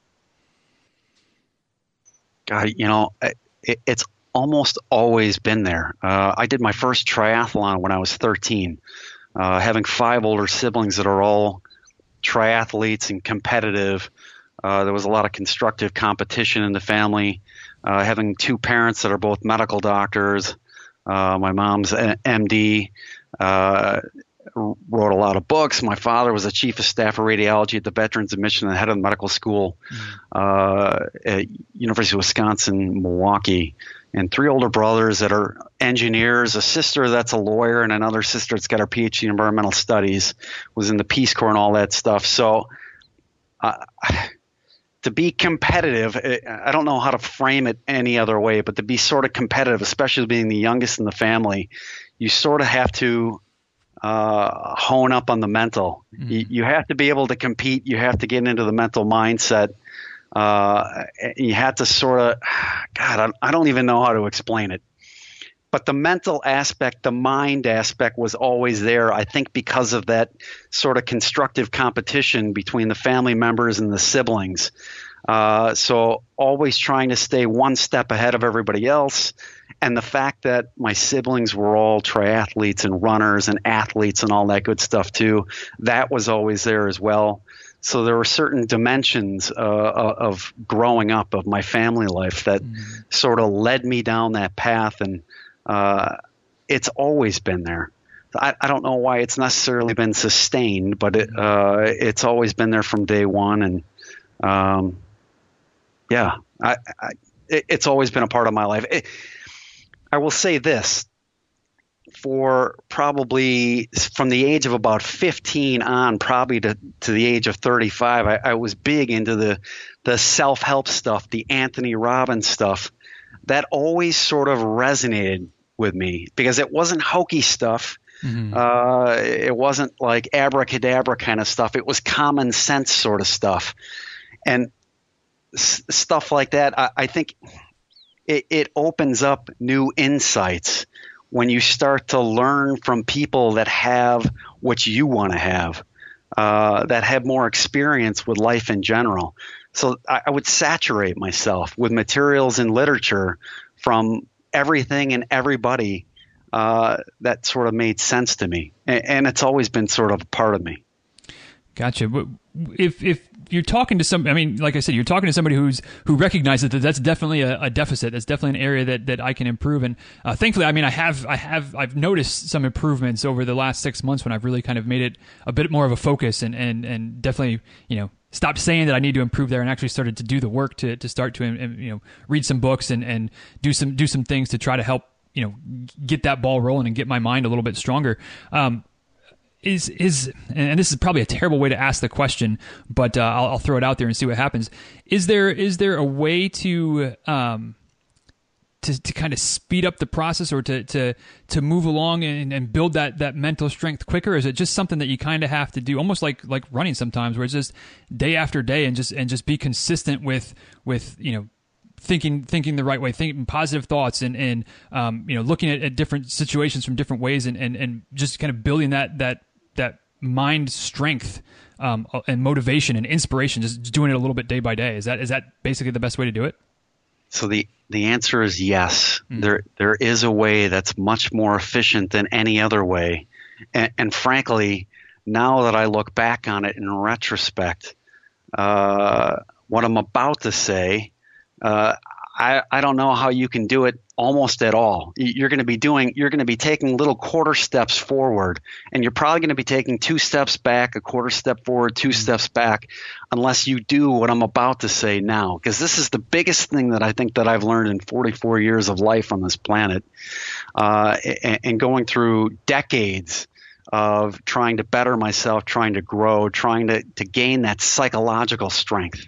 Speaker 1: God, you know, it, it's almost always been there. Uh, I did my first triathlon when I was thirteen. Uh, having five older siblings that are all triathletes and competitive. Uh, there was a lot of constructive competition in the family. Uh, having two parents that are both medical doctors. Uh, my mom's an M D, uh, wrote a lot of books. My father was the chief of staff of radiology at the Veterans Admission and head of the medical school mm. uh, at University of Wisconsin, Milwaukee. And three older brothers that are engineers, a sister that's a lawyer, and another sister that's got her P H D in environmental studies, was in the Peace Corps and all that stuff. So uh, to be competitive, I don't know how to frame it any other way, but to be sort of competitive, especially being the youngest in the family, you sort of have to uh, hone up on the mental. Mm-hmm. You, you have to be able to compete. You have to get into the mental mindset. Uh, you have to sort of, God, I, I don't even know how to explain it. But the mental aspect, the mind aspect was always there, I think, because of that sort of constructive competition between the family members and the siblings. Uh, so always trying to stay one step ahead of everybody else. And the fact that my siblings were all triathletes and runners and athletes and all that good stuff too, that was always there as well. So there were certain dimensions uh, of growing up of my family life that mm-hmm. sort of led me down that path. And uh, it's always been there. I, I don't know why it's necessarily been sustained, but it, uh, it's always been there from day one. And um, yeah, I, I, it, it's always been a part of my life. It, I will say this, for probably from the age of about fifteen on, probably to, to the age of thirty-five, I, I was big into the, the self-help stuff, the Anthony Robbins stuff. That always sort of resonated with me because it wasn't hokey stuff. Mm-hmm. Uh, it wasn't like abracadabra kind of stuff. It was common sense sort of stuff. And s- stuff like that, I, I think it, it opens up new insights when you start to learn from people that have what you want to have, uh, that have more experience with life in general. So I, I would saturate myself with materials and literature from everything and everybody uh, that sort of made sense to me. And, and it's always been sort of a part of me.
Speaker 2: Gotcha. But if if you're talking to some, I mean, like I said, you're talking to somebody who's who recognizes that that's definitely a, a deficit. That's definitely an area that, that I can improve. And uh, thankfully, I mean, I have I have I've noticed some improvements over the last six months when I've really kind of made it a bit more of a focus and and and definitely, you know, stopped saying that I need to improve there and actually started to do the work to to start to, you know, read some books and and do some do some things to try to help, you know, get that ball rolling and get my mind a little bit stronger. Um, Is is and this is probably a terrible way to ask the question, but uh, I'll, I'll throw it out there and see what happens. Is there is there a way to um to to kind of speed up the process or to to to move along and, and build that that mental strength quicker? Or is it just something that you kind of have to do, almost like like running sometimes, where it's just day after day and just and just be consistent with with you know. thinking thinking the right way, thinking positive thoughts and, and um, you know, looking at, at different situations from different ways and, and, and just kind of building that that that mind strength um, and motivation and inspiration, just doing it a little bit day by day. Is that is that basically the best way to do it?
Speaker 1: So the, the answer is yes. Mm-hmm. There there is a way that's much more efficient than any other way. And, and frankly, now that I look back on it in retrospect, uh, what I'm about to say, Uh, I, I don't know how you can do it almost at all. You're going to be doing, you're going to be taking little quarter steps forward, and you're probably going to be taking two steps back, a quarter step forward, two mm-hmm. steps back, unless you do what I'm about to say now. Because this is the biggest thing that I think that I've learned in forty-four years of life on this planet, uh, and, and going through decades of trying to better myself, trying to grow, trying to, to gain that psychological strength.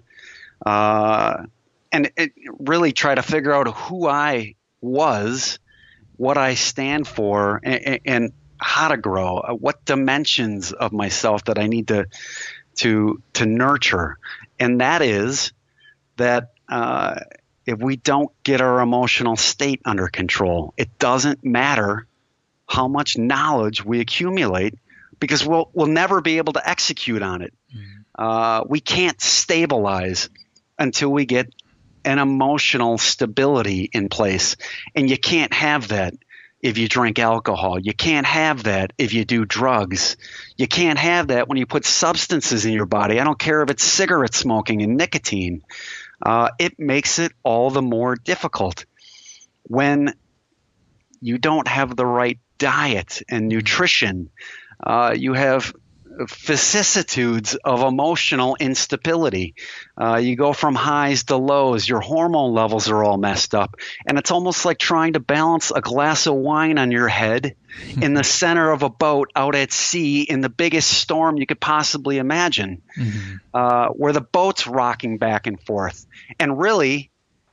Speaker 1: Uh, And it really try to figure out who I was, what I stand for, and, and how to grow, what dimensions of myself that I need to to to nurture. And that is that uh, if we don't get our emotional state under control, it doesn't matter how much knowledge we accumulate, because we'll we'll never be able to execute on it. Mm-hmm. Uh, we can't stabilize until we get an emotional stability in place. And you can't have that if you drink alcohol. You can't have that if you do drugs. You can't have that when you put substances in your body. I don't care if it's cigarette smoking and nicotine. Uh, it makes it all the more difficult. When you don't have the right diet and nutrition, uh, you have vicissitudes of emotional instability. Uh, you go from highs to lows. Your hormone levels are all messed up. And it's almost like trying to balance a glass of wine on your head in the center of a boat out at sea in the biggest storm you could possibly imagine, mm-hmm. uh, where the boat's rocking back and forth. And really,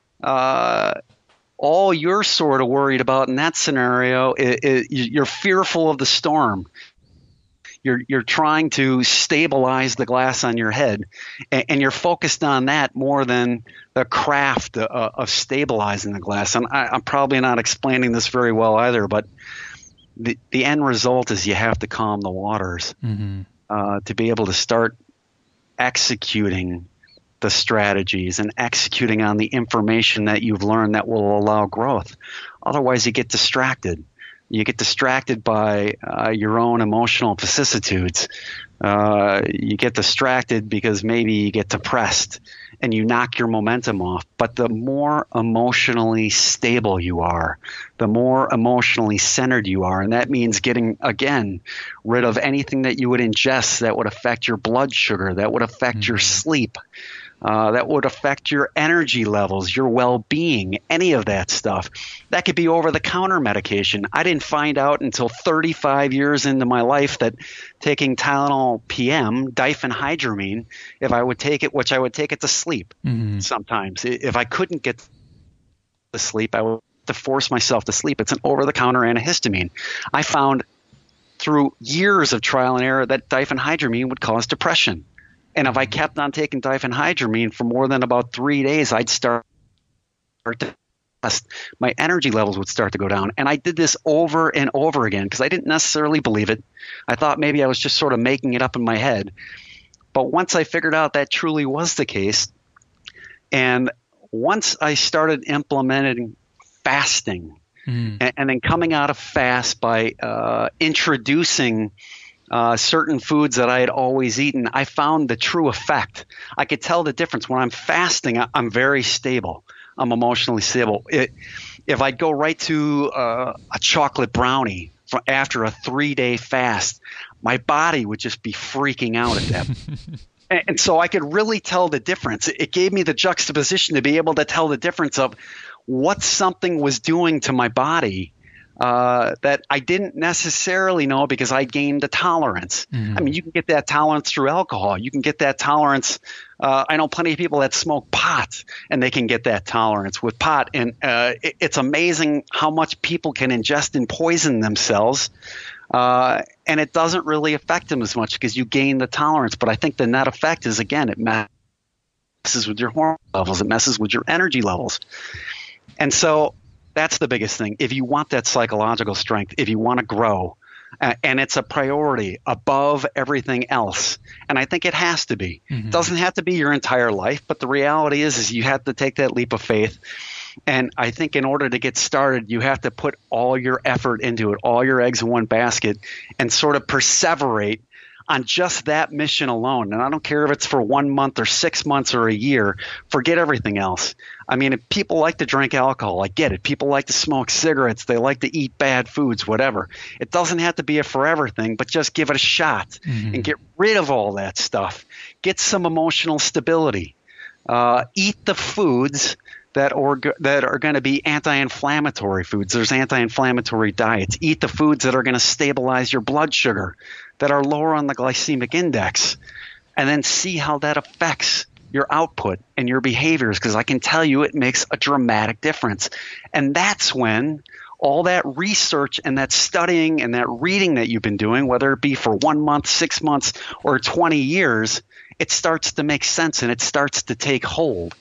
Speaker 1: uh, all you're sort of worried about in that scenario is, is you're fearful of the storm. You're you're trying to stabilize the glass on your head, and, and you're focused on that more than the craft uh, of stabilizing the glass. And I, I'm probably not explaining this very well either, but the the end result is you have to calm the waters mm-hmm. uh, to be able to start executing the strategies and executing on the information that you've learned that will allow growth. Otherwise, you get distracted. You get distracted by uh, your own emotional vicissitudes. Uh, you get distracted because maybe you get depressed and you knock your momentum off. But the more emotionally stable you are, the more emotionally centered you are. And that means getting, again, rid of anything that you would ingest that would affect your blood sugar, that would affect mm-hmm. your sleep. Uh, that would affect your energy levels, your well-being, any of that stuff. That could be over-the-counter medication. I didn't find out until thirty-five years into my life that taking Tylenol P M, diphenhydramine, if I would take it, which I would take it to sleep mm-hmm. sometimes. If I couldn't get to sleep, I would have to force myself to sleep. It's an over-the-counter antihistamine. I found through years of trial and error that diphenhydramine would cause depression. And if I kept on taking diphenhydramine for more than about three days, I'd start to my energy levels would start to go down. And I did this over and over again because I didn't necessarily believe it. I thought maybe I was just sort of making it up in my head. But once I figured out that truly was the case, and once I started implementing fasting mm. and, and then coming out of fast by uh, introducing Uh, certain foods that I had always eaten, I found the true effect. I could tell the difference. When I'm fasting, I, I'm very stable. I'm emotionally stable. It, if I go right to uh, a chocolate brownie for after a three-day fast, my body would just be freaking out at that. and, and so I could really tell the difference. It, it gave me the juxtaposition to be able to tell the difference of what something was doing to my body Uh, that I didn't necessarily know because I gained the tolerance. Mm-hmm. I mean, you can get that tolerance through alcohol. You can get that tolerance. Uh, I know plenty of people that smoke pot and they can get that tolerance with pot. And uh, it, it's amazing how much people can ingest and poison themselves. Uh, and it doesn't really affect them as much because you gain the tolerance. But I think the net effect is, again, it messes with your hormone levels. It messes with your energy levels. And so that's the biggest thing. If you want that psychological strength, if you want to grow, uh, and it's a priority above everything else, and I think it has to be. Mm-hmm. It doesn't have to be your entire life, but the reality is, is you have to take that leap of faith. And I think in order to get started, you have to put all your effort into it, all your eggs in one basket, and sort of perseverate on just that mission alone. And I don't care if it's for one month or six months or a year. Forget everything else. I mean, if people like to drink alcohol, I get it. People like to smoke cigarettes. They like to eat bad foods, whatever. It doesn't have to be a forever thing, but just give it a shot mm-hmm. and get rid of all that stuff. Get some emotional stability. Uh, eat the foods that are, that are going to be anti-inflammatory foods. There's anti-inflammatory diets. Eat the foods that are going to stabilize your blood sugar, that are lower on the glycemic index, and then see how that affects your output and your behaviors, because I can tell you it makes a dramatic difference. And that's when all that research and that studying and that reading that you've been doing, whether it be for one month, six months, or twenty years, it starts to make sense and it starts to take hold.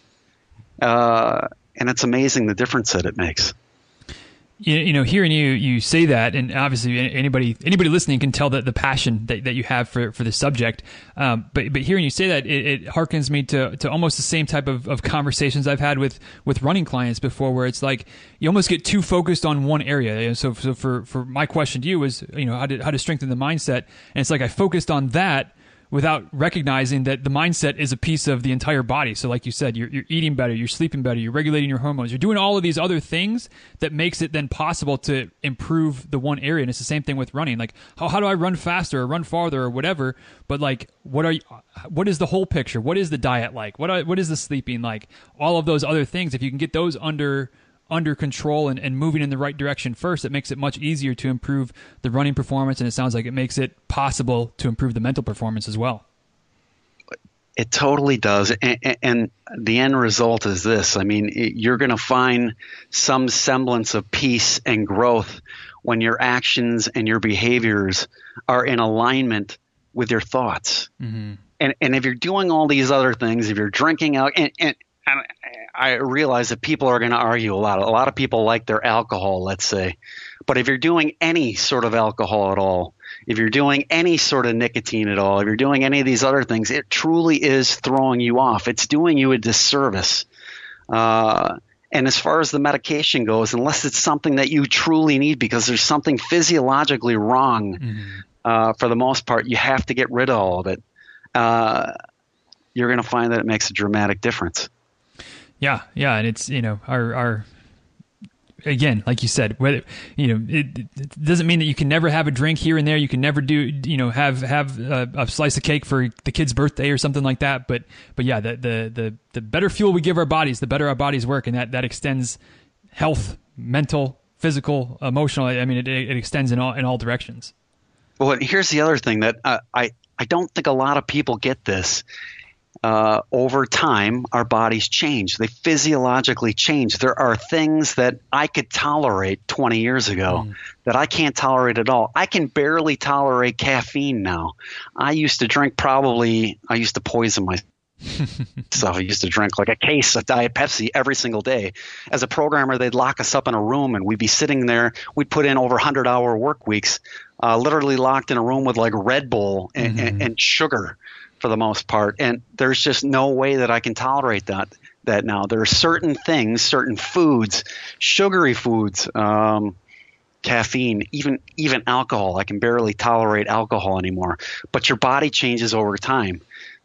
Speaker 1: Uh, and it's amazing the difference that it makes.
Speaker 2: You, you know, hearing you you say that, and obviously anybody anybody listening can tell that the passion that, that you have for, for the subject. Um, but but hearing you say that, it, it harkens me to, to almost the same type of, of conversations I've had with, with running clients before, where it's like you almost get too focused on one area. So so for, for my question to you is, you know, how to how to strengthen the mindset, and it's like I focused on that without recognizing that the mindset is a piece of the entire body. So like you said, you're, you're eating better, you're sleeping better, you're regulating your hormones, you're doing all of these other things that makes it then possible to improve the one area. And it's the same thing with running. Like, how, how do I run faster or run farther or whatever? But like, what are you, what is the whole picture? What is the diet like? What are, what is the sleeping like? All of those other things, if you can get those under under control and, and moving in the right direction first, it makes it much easier to improve the running performance. And it sounds like it makes it possible to improve the mental performance as well.
Speaker 1: It totally does. And, and the end result is this. I mean, you're going to find some semblance of peace and growth when your actions and your behaviors are in alignment with your thoughts. Mm-hmm. And, and if you're doing all these other things, if you're drinking out, and, and, and I realize that people are going to argue a lot. A lot of people like their alcohol, let's say. But if you're doing any sort of alcohol at all, if you're doing any sort of nicotine at all, if you're doing any of these other things, it truly is throwing you off. It's doing you a disservice. Uh, and as far as the medication goes, unless it's something that you truly need because there's something physiologically wrong, mm-hmm. uh, for the most part, you have to get rid of all of it. Uh, you're going to find that it makes a dramatic difference.
Speaker 2: Yeah, yeah, and it's, you know, our our again, like you said, whether, you know, it, it doesn't mean that you can never have a drink here and there. You can never do, you know, have have a, a slice of cake for the kid's birthday or something like that. But but yeah, the the the the better fuel we give our bodies, the better our bodies work, and that that extends health, mental, physical, emotional. I mean, it it extends in all in all directions.
Speaker 1: Well, here's the other thing that uh, I I don't think a lot of people get this. Uh, over time, our bodies change. They physiologically change. There are things that I could tolerate twenty years ago mm. that I can't tolerate at all. I can barely tolerate caffeine now. I used to drink probably – I used to poison myself. I used to drink like a case of Diet Pepsi every single day. As a programmer, they'd lock us up in a room and we'd be sitting there. We'd put in over one hundred hour work weeks, uh, literally locked in a room with like Red Bull and, mm-hmm. and, and sugar for the most part. And there's just no way that I can tolerate that that now. There are certain things, certain foods, sugary foods, um, caffeine, even even alcohol. I can barely tolerate alcohol anymore. But your body changes over time.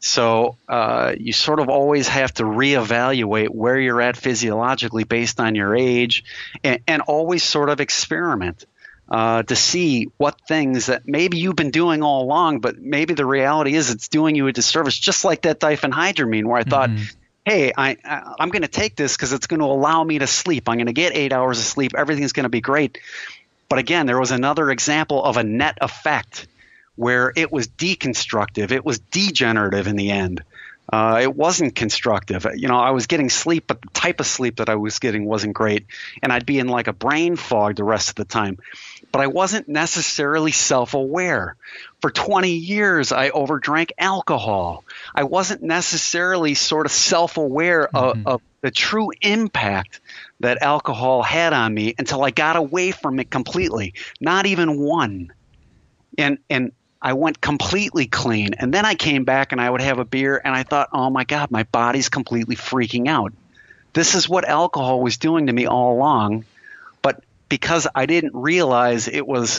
Speaker 1: So uh, you sort of always have to reevaluate where you're at physiologically based on your age, and, and always sort of experiment. Uh, to see what things that maybe you've been doing all along, but maybe the reality is it's doing you a disservice, just like that diphenhydramine where I thought, mm-hmm. hey, I, I, I'm going to take this because it's going to allow me to sleep. I'm going to get eight hours of sleep. Everything's going to be great. But again, there was another example of a net effect where it was deconstructive. It was degenerative in the end. Uh, it wasn't constructive. You know, I was getting sleep, but the type of sleep that I was getting wasn't great. And I'd be in like a brain fog the rest of the time. But I wasn't necessarily self-aware. For twenty years, I overdrank alcohol. I wasn't necessarily sort of self-aware mm-hmm. of, of the true impact that alcohol had on me until I got away from it completely. Not even one. And and I went completely clean. And then I came back and I would have a beer and I thought, oh my God, my body's completely freaking out. This is what alcohol was doing to me all along. But because I didn't realize it was,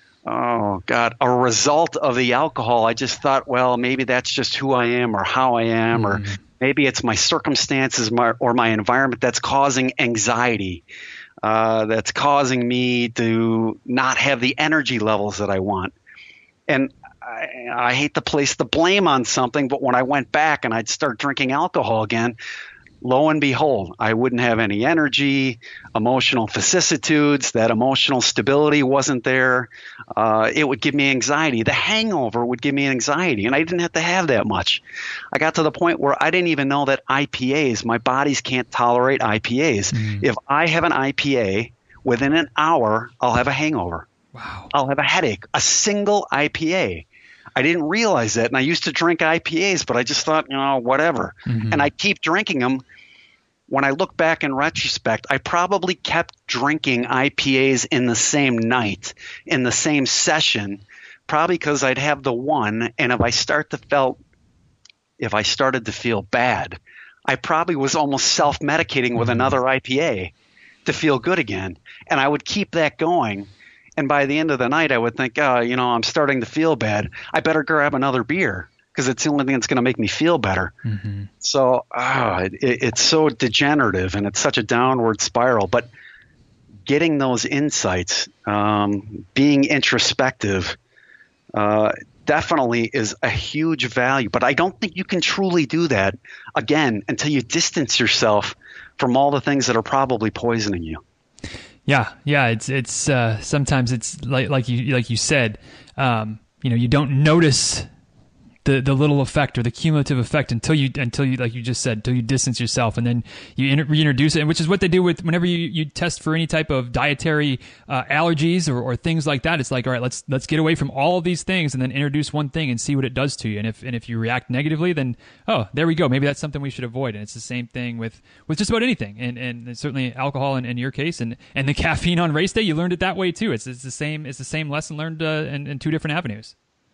Speaker 1: oh God, a result of the alcohol, I just thought, well, maybe that's just who I am or how I am, mm-hmm. or maybe it's my circumstances my, or my environment that's causing anxiety, uh, that's causing me to not have the energy levels that I want. And I, I hate to place the blame on something, but when I went back and I'd start drinking alcohol again, lo and behold, I wouldn't have any energy, emotional vicissitudes, that emotional stability wasn't there. Uh, it would give me anxiety. The hangover would give me anxiety, and I didn't have to have that much. I got to the point where I didn't even know that I P As, my bodies can't tolerate I P As. Mm. If I have an I P A, within an hour, I'll have a hangover.
Speaker 2: Wow.
Speaker 1: I'll have a headache, a single I P A. I didn't realize that, and I used to drink I P As, but I just thought, you know, whatever. Mm-hmm. And I keep drinking them. When I look back in retrospect, I probably kept drinking I P As in the same night, in the same session, probably because I'd have the one, and if I start to felt, if I started to feel bad, I probably was almost self-medicating with mm-hmm. another I P A to feel good again, and I would keep that going. And by the end of the night, I would think, oh, you know, I'm starting to feel bad. I better grab another beer because it's the only thing that's going to make me feel better. Mm-hmm. So oh, it, it's so degenerative and it's such a downward spiral. But getting those insights, um, being introspective, uh, definitely is a huge value. But I don't think you can truly do that, again, until you distance yourself from all the things that are probably poisoning you.
Speaker 2: Yeah, yeah. It's it's uh, sometimes it's like like you like you said, um, you know, you don't notice the, the little effect or the cumulative effect until you, until you, like you just said, until you distance yourself, and then you inter- reintroduce it, which is what they do with whenever you, you test for any type of dietary uh, allergies or, or things like that. It's like, all right, let's let's get away from all of these things and then introduce one thing and see what it does to you. And if and if you react negatively, then oh, there we go. Maybe that's something we should avoid. And it's the same thing with, with just about anything, and and certainly alcohol in, in your case, and, and the caffeine on race day. You learned it that way too. It's it's the same. It's the same lesson learned uh, in, in two different avenues.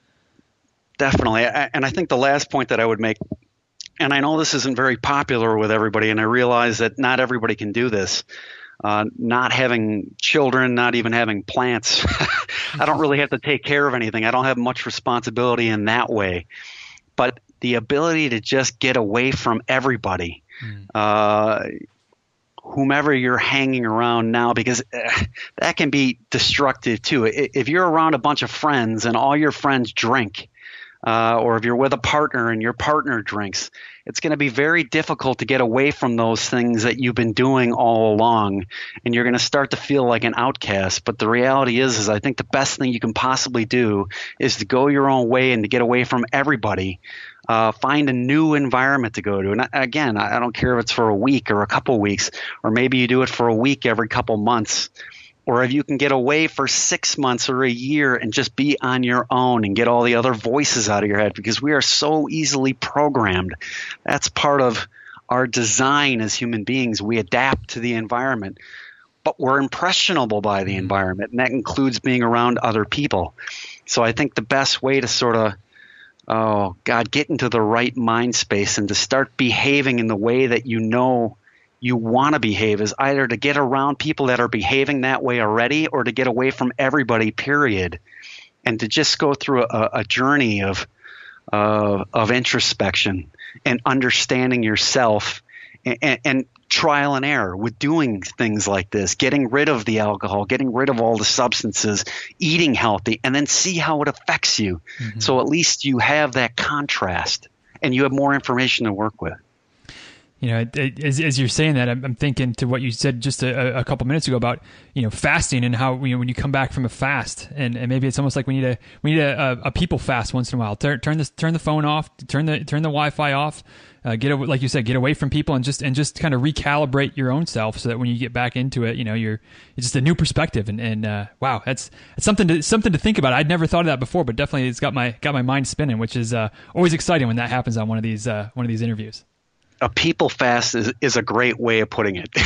Speaker 1: Definitely. And I think the last point that I would make, and I know this isn't very popular with everybody, and I realize that not everybody can do this. Uh, not having children, not even having plants. I don't really have to take care of anything. I don't have much responsibility in that way. But the ability to just get away from everybody, mm. uh, whomever you're hanging around now, because uh, that can be destructive too. If you're around a bunch of friends and all your friends drink, Uh, or if you're with a partner and your partner drinks, it's going to be very difficult to get away from those things that you've been doing all along, and you're going to start to feel like an outcast. But the reality is, is I think the best thing you can possibly do is to go your own way and to get away from everybody. Uh, find a new environment to go to. And again, I don't care if it's for a week or a couple weeks, or maybe you do it for a week every couple months. Or if you can get away for six months or a year and just be on your own and get all the other voices out of your head, because we are so easily programmed. That's part of our design as human beings. We adapt to the environment, but we're impressionable by the environment, and that includes being around other people. So I think the best way to sort of, oh God, get into the right mind space and to start behaving in the way that you know you want to behave is either to get around people that are behaving that way already, or to get away from everybody, period, and to just go through a, a journey of, uh, of introspection and understanding yourself, and, and, and trial and error with doing things like this, getting rid of the alcohol, getting rid of all the substances, eating healthy, and then see how it affects you. Mm-hmm. So at least you have that contrast and you have more information to work with.
Speaker 2: You know, as, as you're saying that, I'm, I'm thinking to what you said just a, a couple minutes ago about, you know, fasting and how, you know, when you come back from a fast, and, and maybe it's almost like we need a we need a, a people fast once in a while. Turn turn this turn the phone off, turn the turn the Wi-Fi off, uh, get like you said, get away from people, and just and just kind of recalibrate your own self so that when you get back into it, you know, you're it's just a new perspective. And and uh, wow, that's, that's something to something to think about. I'd never thought of that before, but definitely it's got my got my mind spinning, which is uh, always exciting when that happens on one of these uh, one of these interviews.
Speaker 1: A people fast is, is a great way of putting it.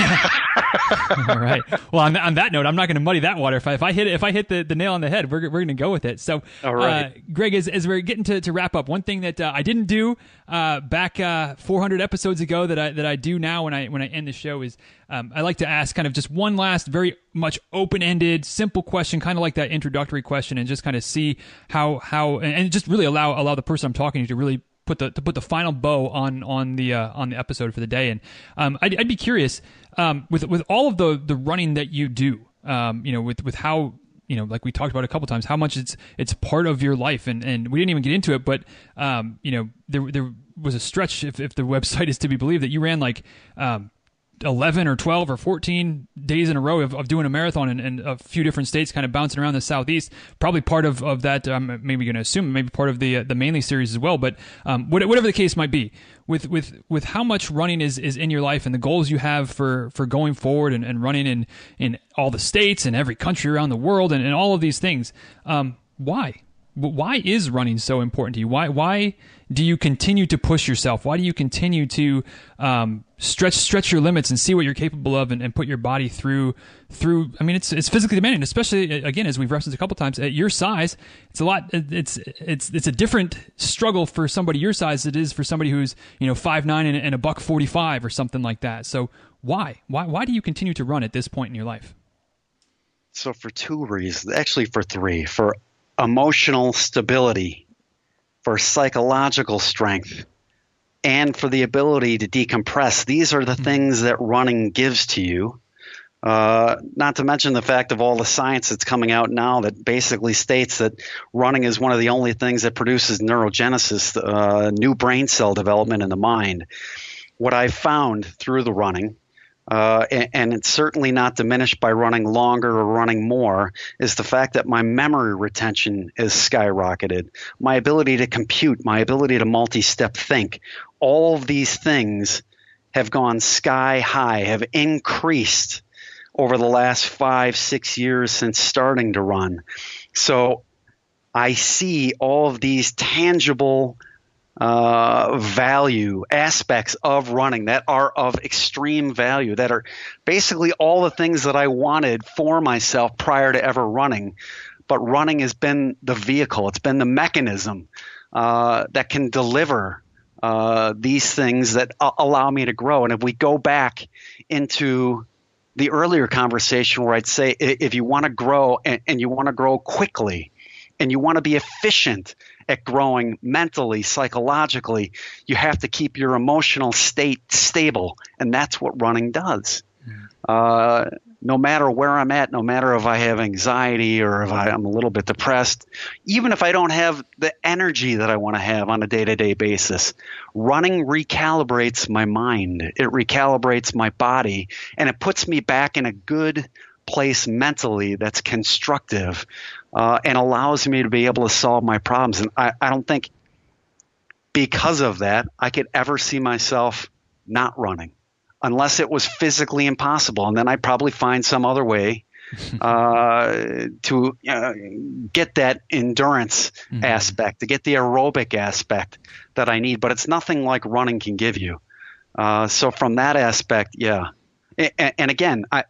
Speaker 2: All right. Well, on, on that note, I'm not going to muddy that water. If I, if I hit if I hit the, the nail on the head, we're we're going to go with it. So,
Speaker 1: all right.
Speaker 2: uh, Greg, as, as we're getting to, to wrap up, one thing that uh, I didn't do uh, back uh, four hundred episodes ago that I that I do now when I when I end the show is um, I like to ask kind of just one last very much open-ended, simple question, kind of like that introductory question, and just kind of see how how and, and just really allow allow the person I'm talking to to really put the to put the final bow on on the uh, on the episode for the day. And um, I'd, I'd be curious um, with with all of the the running that you do, um, you know, with with how, you know, like we talked about a couple times, how much it's it's part of your life, and, and we didn't even get into it, but um, you know, there there was a stretch, if if the website is to be believed, that you ran like um, eleven or twelve or fourteen days in a row of, of doing a marathon in, in a few different states, kind of bouncing around the Southeast. Probably part of, of that, I'm um, maybe going to assume, maybe part of the uh, the Mainly series as well. But um, whatever the case might be, with with with how much running is, is in your life and the goals you have for, for going forward, and, and running in, in all the states and every country around the world, and, and all of these things, um, why? Why is running so important to you? Why why do you continue to push yourself? Why do you continue to um, stretch stretch your limits and see what you're capable of, and, and put your body through through? I mean, it's it's physically demanding, especially again, as we've referenced a couple times, at your size. It's a lot. It's it's it's a different struggle for somebody your size than it is for somebody who's, you know, five nine and, and a buck forty five or something like that. So why why why do you continue to run at this point in your life?
Speaker 1: So for two reasons, actually for three. For emotional stability, for psychological strength, and for the ability to decompress. These are the things that running gives to you. Uh, not to mention the fact of all the science that's coming out now that basically states that running is one of the only things that produces neurogenesis, uh, new brain cell development in the mind. What I've found through the running, uh, and, and it's certainly not diminished by running longer or running more, is the fact that my memory retention is skyrocketed. My ability to compute, my ability to multi-step think, all of these things have gone sky high, have increased over the last five, six years since starting to run. So I see all of these tangible uh, value aspects of running that are of extreme value, that are basically all the things that I wanted for myself prior to ever running. But running has been the vehicle. It's been the mechanism uh, that can deliver uh, these things that uh, allow me to grow. And if we go back into the earlier conversation where I'd say if you want to grow and, and you want to grow quickly and you want to be efficient at growing mentally, psychologically, you have to keep your emotional state stable. And that's what running does. Mm. Uh, no matter where I'm at, no matter if I have anxiety or if I, I'm a little bit depressed, even if I don't have the energy that I want to have on a day-to-day basis, running recalibrates my mind. It recalibrates my body, and it puts me back in a good place mentally that's constructive uh, and allows me to be able to solve my problems. And I, I don't think because of that I could ever see myself not running, unless it was physically impossible. And then I'd probably find some other way uh, to uh, get that endurance mm-hmm. aspect, to get the aerobic aspect that I need. But it's nothing like running can give you. Uh, so from that aspect, yeah. And, and again, I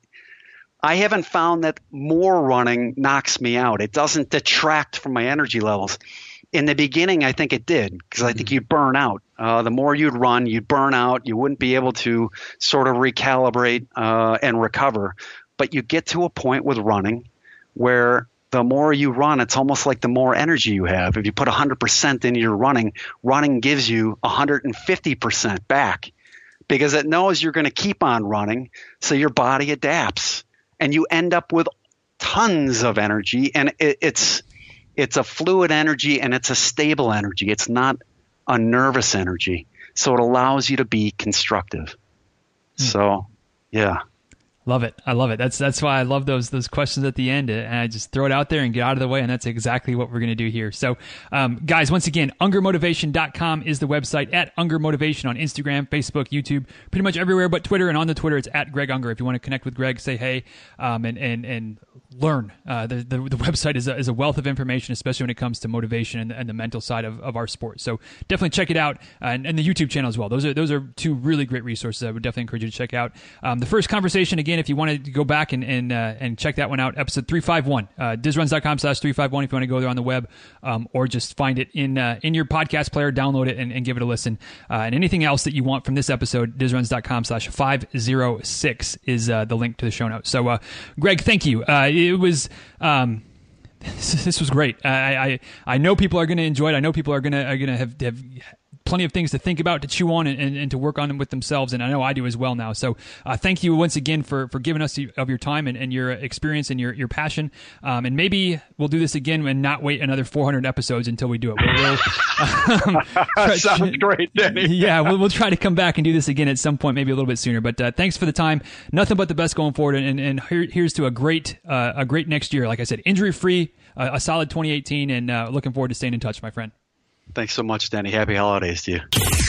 Speaker 1: I haven't found that more running knocks me out. It doesn't detract from my energy levels. In the beginning, I think it did, because I think you'd burn out. Uh, the more you'd run, you'd burn out. You wouldn't be able to sort of recalibrate uh, and recover. But you get to a point with running where the more you run, it's almost like the more energy you have. If you put one hundred percent into your running, running gives you one hundred fifty percent back, because it knows you're going to keep on running, so your body adapts. And you end up with tons of energy, and it, it's it's a fluid energy and it's a stable energy. It's not a nervous energy. So it allows you to be constructive. Mm. So, yeah.
Speaker 2: Love it. I love it. That's that's why I love those those questions at the end, and I just throw it out there and get out of the way, and that's exactly what we're going to do here. So, um, guys, once again, unger motivation dot com is the website, at Unger Motivation on Instagram, Facebook, YouTube, pretty much everywhere but Twitter, and on the Twitter, it's at Greg Unger. If you want to connect with Greg, say hey, um, and, and, and learn. Uh, the, the the website is a, is a wealth of information, especially when it comes to motivation and, and the mental side of, of our sport. So definitely check it out, uh, and, and the YouTube channel as well. Those are those are two really great resources I would definitely encourage you to check out. Um, the first conversation, again, if you want to go back and and, uh, and check that one out, episode three fifty-one, uh, dizruns dot com slash three fifty-one if you want to go there on the web, um, or just find it in uh, in your podcast player, download it, and, and give it a listen. Uh, and anything else that you want from this episode, dizruns dot com slash five oh six is uh, the link to the show notes. So, uh, Greg, thank you. Uh, it was... Um, this, this was great. I, I I know people are going to enjoy it. I know people are going to are going to have have plenty of things to think about, to chew on, and, and, and to work on them with themselves. And I know I do as well now. So uh, thank you once again for, for giving us of your time and, and your experience and your, your passion. Um, and maybe we'll do this again and not wait another four hundred episodes until we do it. We'll, we'll, um, try,
Speaker 1: Sounds great, Danny.
Speaker 2: Yeah, we'll, we'll try to come back and do this again at some point, maybe a little bit sooner. But uh, thanks for the time. Nothing but the best going forward. And, and here, here's to a great uh, a great next year. Like I said, injury-free, uh, a solid twenty eighteen, and uh, looking forward to staying in touch, my friend.
Speaker 1: Thanks so much, Danny. Happy holidays to you.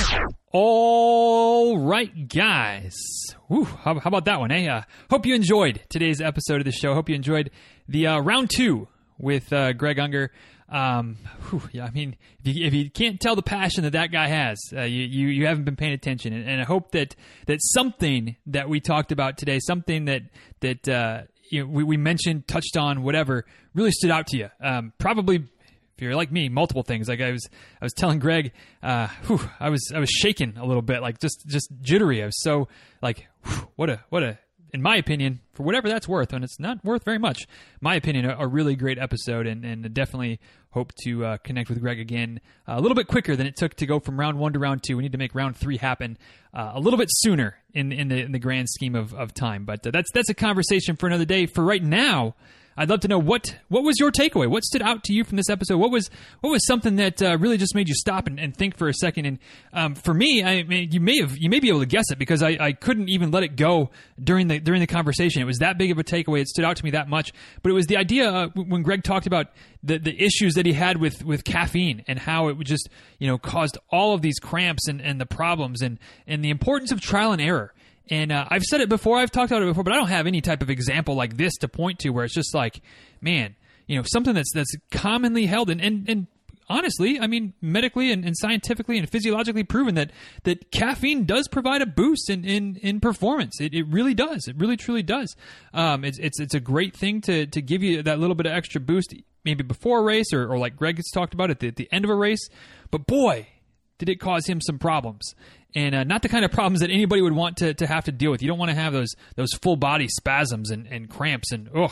Speaker 2: All right, guys. Whew, how, how about that one? Hey, uh, hope you enjoyed today's episode of the show. Hope you enjoyed the uh, round two with uh, Greg Unger. Um, whew, yeah, I mean, if you, if you can't tell the passion that that guy has, uh, you, you you haven't been paying attention. And, and I hope that that something that we talked about today, something that that uh, you know, we, we mentioned, touched on, whatever, really stood out to you. Um, probably. If you're like me, multiple things. Like I was, I was telling Greg, uh, whew, I was, I was shaking a little bit, like just, just jittery. I was so like, whew, what a, what a, in my opinion, for whatever that's worth, and it's not worth very much, my opinion, a, a really great episode, and, and definitely hope to uh, connect with Greg again uh, a little bit quicker than it took to go from round one to round two. We need to make round three happen uh, a little bit sooner in in the in the grand scheme of, of time. But uh, that's that's a conversation for another day. For right now. I'd love to know what what was your takeaway? What stood out to you from this episode? What was what was something that uh, really just made you stop and, and think for a second? And um, for me, I mean, you may have you may be able to guess it because I, I couldn't even let it go during the during the conversation. It was that big of a takeaway. It stood out to me that much. But it was the idea uh, when Greg talked about the the issues that he had with, with caffeine and how it would just you know caused all of these cramps and, and the problems and and the importance of trial and error. And uh, I've said it before, I've talked about it before, but I don't have any type of example like this to point to where it's just like, man, you know, something that's that's commonly held and, and, and honestly, I mean, medically and, and scientifically and physiologically proven that that caffeine does provide a boost in, in, in performance. It, it really does. It really, truly does. Um, it's it's it's a great thing to to give you that little bit of extra boost, maybe before a race or, or like Greg has talked about at the, at the end of a race. But boy, did it cause him some problems. And uh, not the kind of problems that anybody would want to, to have to deal with. You don't want to have those those full body spasms and, and cramps and ugh,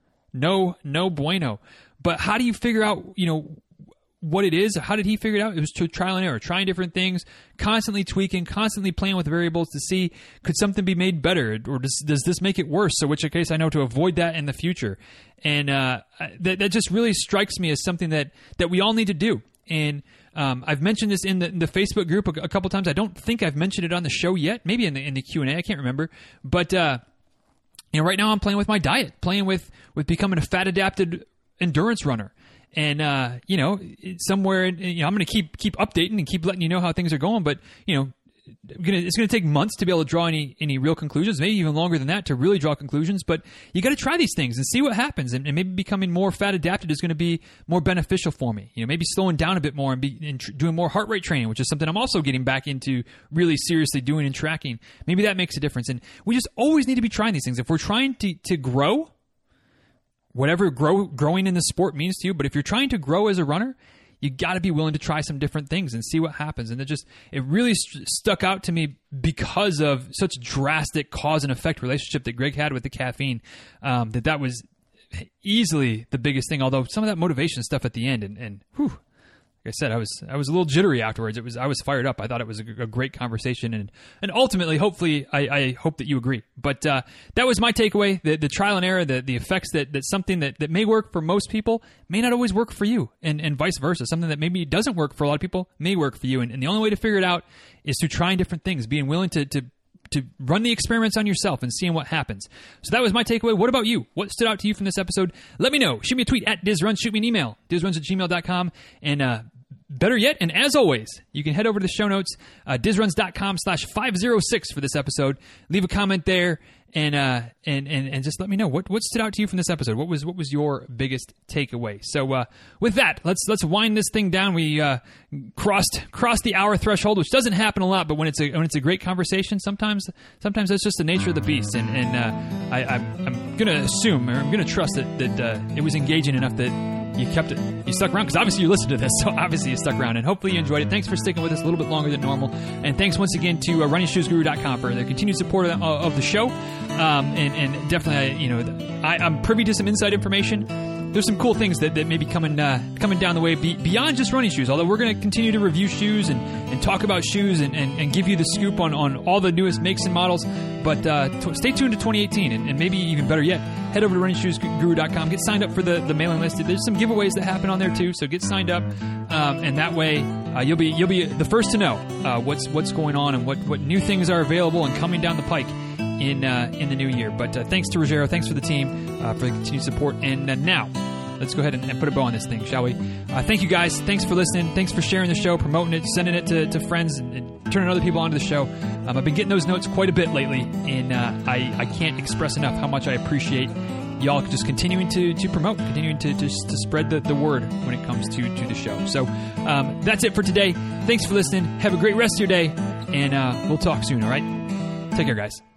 Speaker 2: no no bueno. But how do you figure out you know what it is? How did he figure it out? It was to trial and error, trying different things, constantly tweaking, constantly playing with variables to see could something be made better or does does this make it worse? So which case I know to avoid that in the future. And uh, that that just really strikes me as something that that we all need to do. And Um, I've mentioned this in the, in the Facebook group a, a couple times. I don't think I've mentioned it on the show yet. Maybe in the in the Q and A. I can't remember. But uh, you know, right now I'm playing with my diet, playing with with becoming a fat adapted endurance runner. And uh, you know, somewhere in, you know, I'm going to keep keep updating and keep letting you know how things are going. But you know, gonna, it's going to take months to be able to draw any any real conclusions. Maybe even longer than that to really draw conclusions. But you got to try these things and see what happens. And, and maybe becoming more fat adapted is going to be more beneficial for me. You know, maybe slowing down a bit more and, be, and tr- doing more heart rate training, which is something I'm also getting back into really seriously doing and tracking. Maybe that makes a difference. And we just always need to be trying these things. If we're trying to to grow, whatever grow growing in the sport means to you, but if you're trying to grow as a runner, you got to be willing to try some different things and see what happens. And it just, it really st- stuck out to me because of such drastic cause and effect relationship that Greg had with the caffeine, um, that that was easily the biggest thing. Although some of that motivation stuff at the end and, and whew, like I said, I was I was a little jittery afterwards. It was I was fired up. I thought it was a, a great conversation, and and ultimately, hopefully, I, I hope that you agree. But uh, that was my takeaway: the, the trial and error, the the effects that, that something that, that may work for most people may not always work for you, and and vice versa. Something that maybe doesn't work for a lot of people may work for you, and, and the only way to figure it out is through trying different things, being willing to to. to run the experiments on yourself and seeing what happens. So that was my takeaway. What about you? What stood out to you from this episode? Let me know. Shoot me a tweet at DizRuns. Shoot me an email, dizruns at gmail dot com. And uh, better yet, and as always, you can head over to the show notes, uh, dizruns.com slash 506 for this episode. Leave a comment there and uh, and, and and just let me know what, what stood out to you from this episode. What was what was your biggest takeaway? So uh, with that, let's let's wind this thing down. We uh, crossed crossed the hour threshold, which doesn't happen a lot, but when it's a when it's a great conversation, sometimes sometimes that's just the nature of the beast. And and uh, I, I'm, I'm gonna assume or I'm gonna trust that that uh, it was engaging enough that you kept it, you stuck around, because obviously you listened to this, so obviously you stuck around, and hopefully you enjoyed it. Thanks for sticking with us a little bit longer than normal, and thanks once again to uh, running shoes guru dot com for their continued support of, of the show, um, and, and definitely, you know, I, I'm privy to some inside information. There's some cool things that, that may be coming uh, coming down the way be, beyond just running shoes, although we're going to continue to review shoes and, and talk about shoes and, and, and give you the scoop on, on all the newest makes and models. But uh, t- stay tuned to twenty eighteen, and, and maybe even better yet, head over to running shoes guru dot com. Get signed up for the, the mailing list. There's some giveaways that happen on there too, so get signed up, um, and that way uh, you'll be you'll be the first to know uh, what's what's going on and what, what new things are available and coming down the pike in uh, in the new year. But uh, thanks to Rogero, thanks for the team uh, for the continued support, and uh, now. Let's go ahead and, and put a bow on this thing, shall we? Uh, thank you, guys. Thanks for listening. Thanks for sharing the show, promoting it, sending it to, to friends, and, and turning other people onto the show. Um, I've been getting those notes quite a bit lately, and uh, I, I can't express enough how much I appreciate y'all just continuing to, to promote, continuing to, to, to spread the, the word when it comes to, to the show. So um, that's it for today. Thanks for listening. Have a great rest of your day, and uh, we'll talk soon, all right? Take care, guys.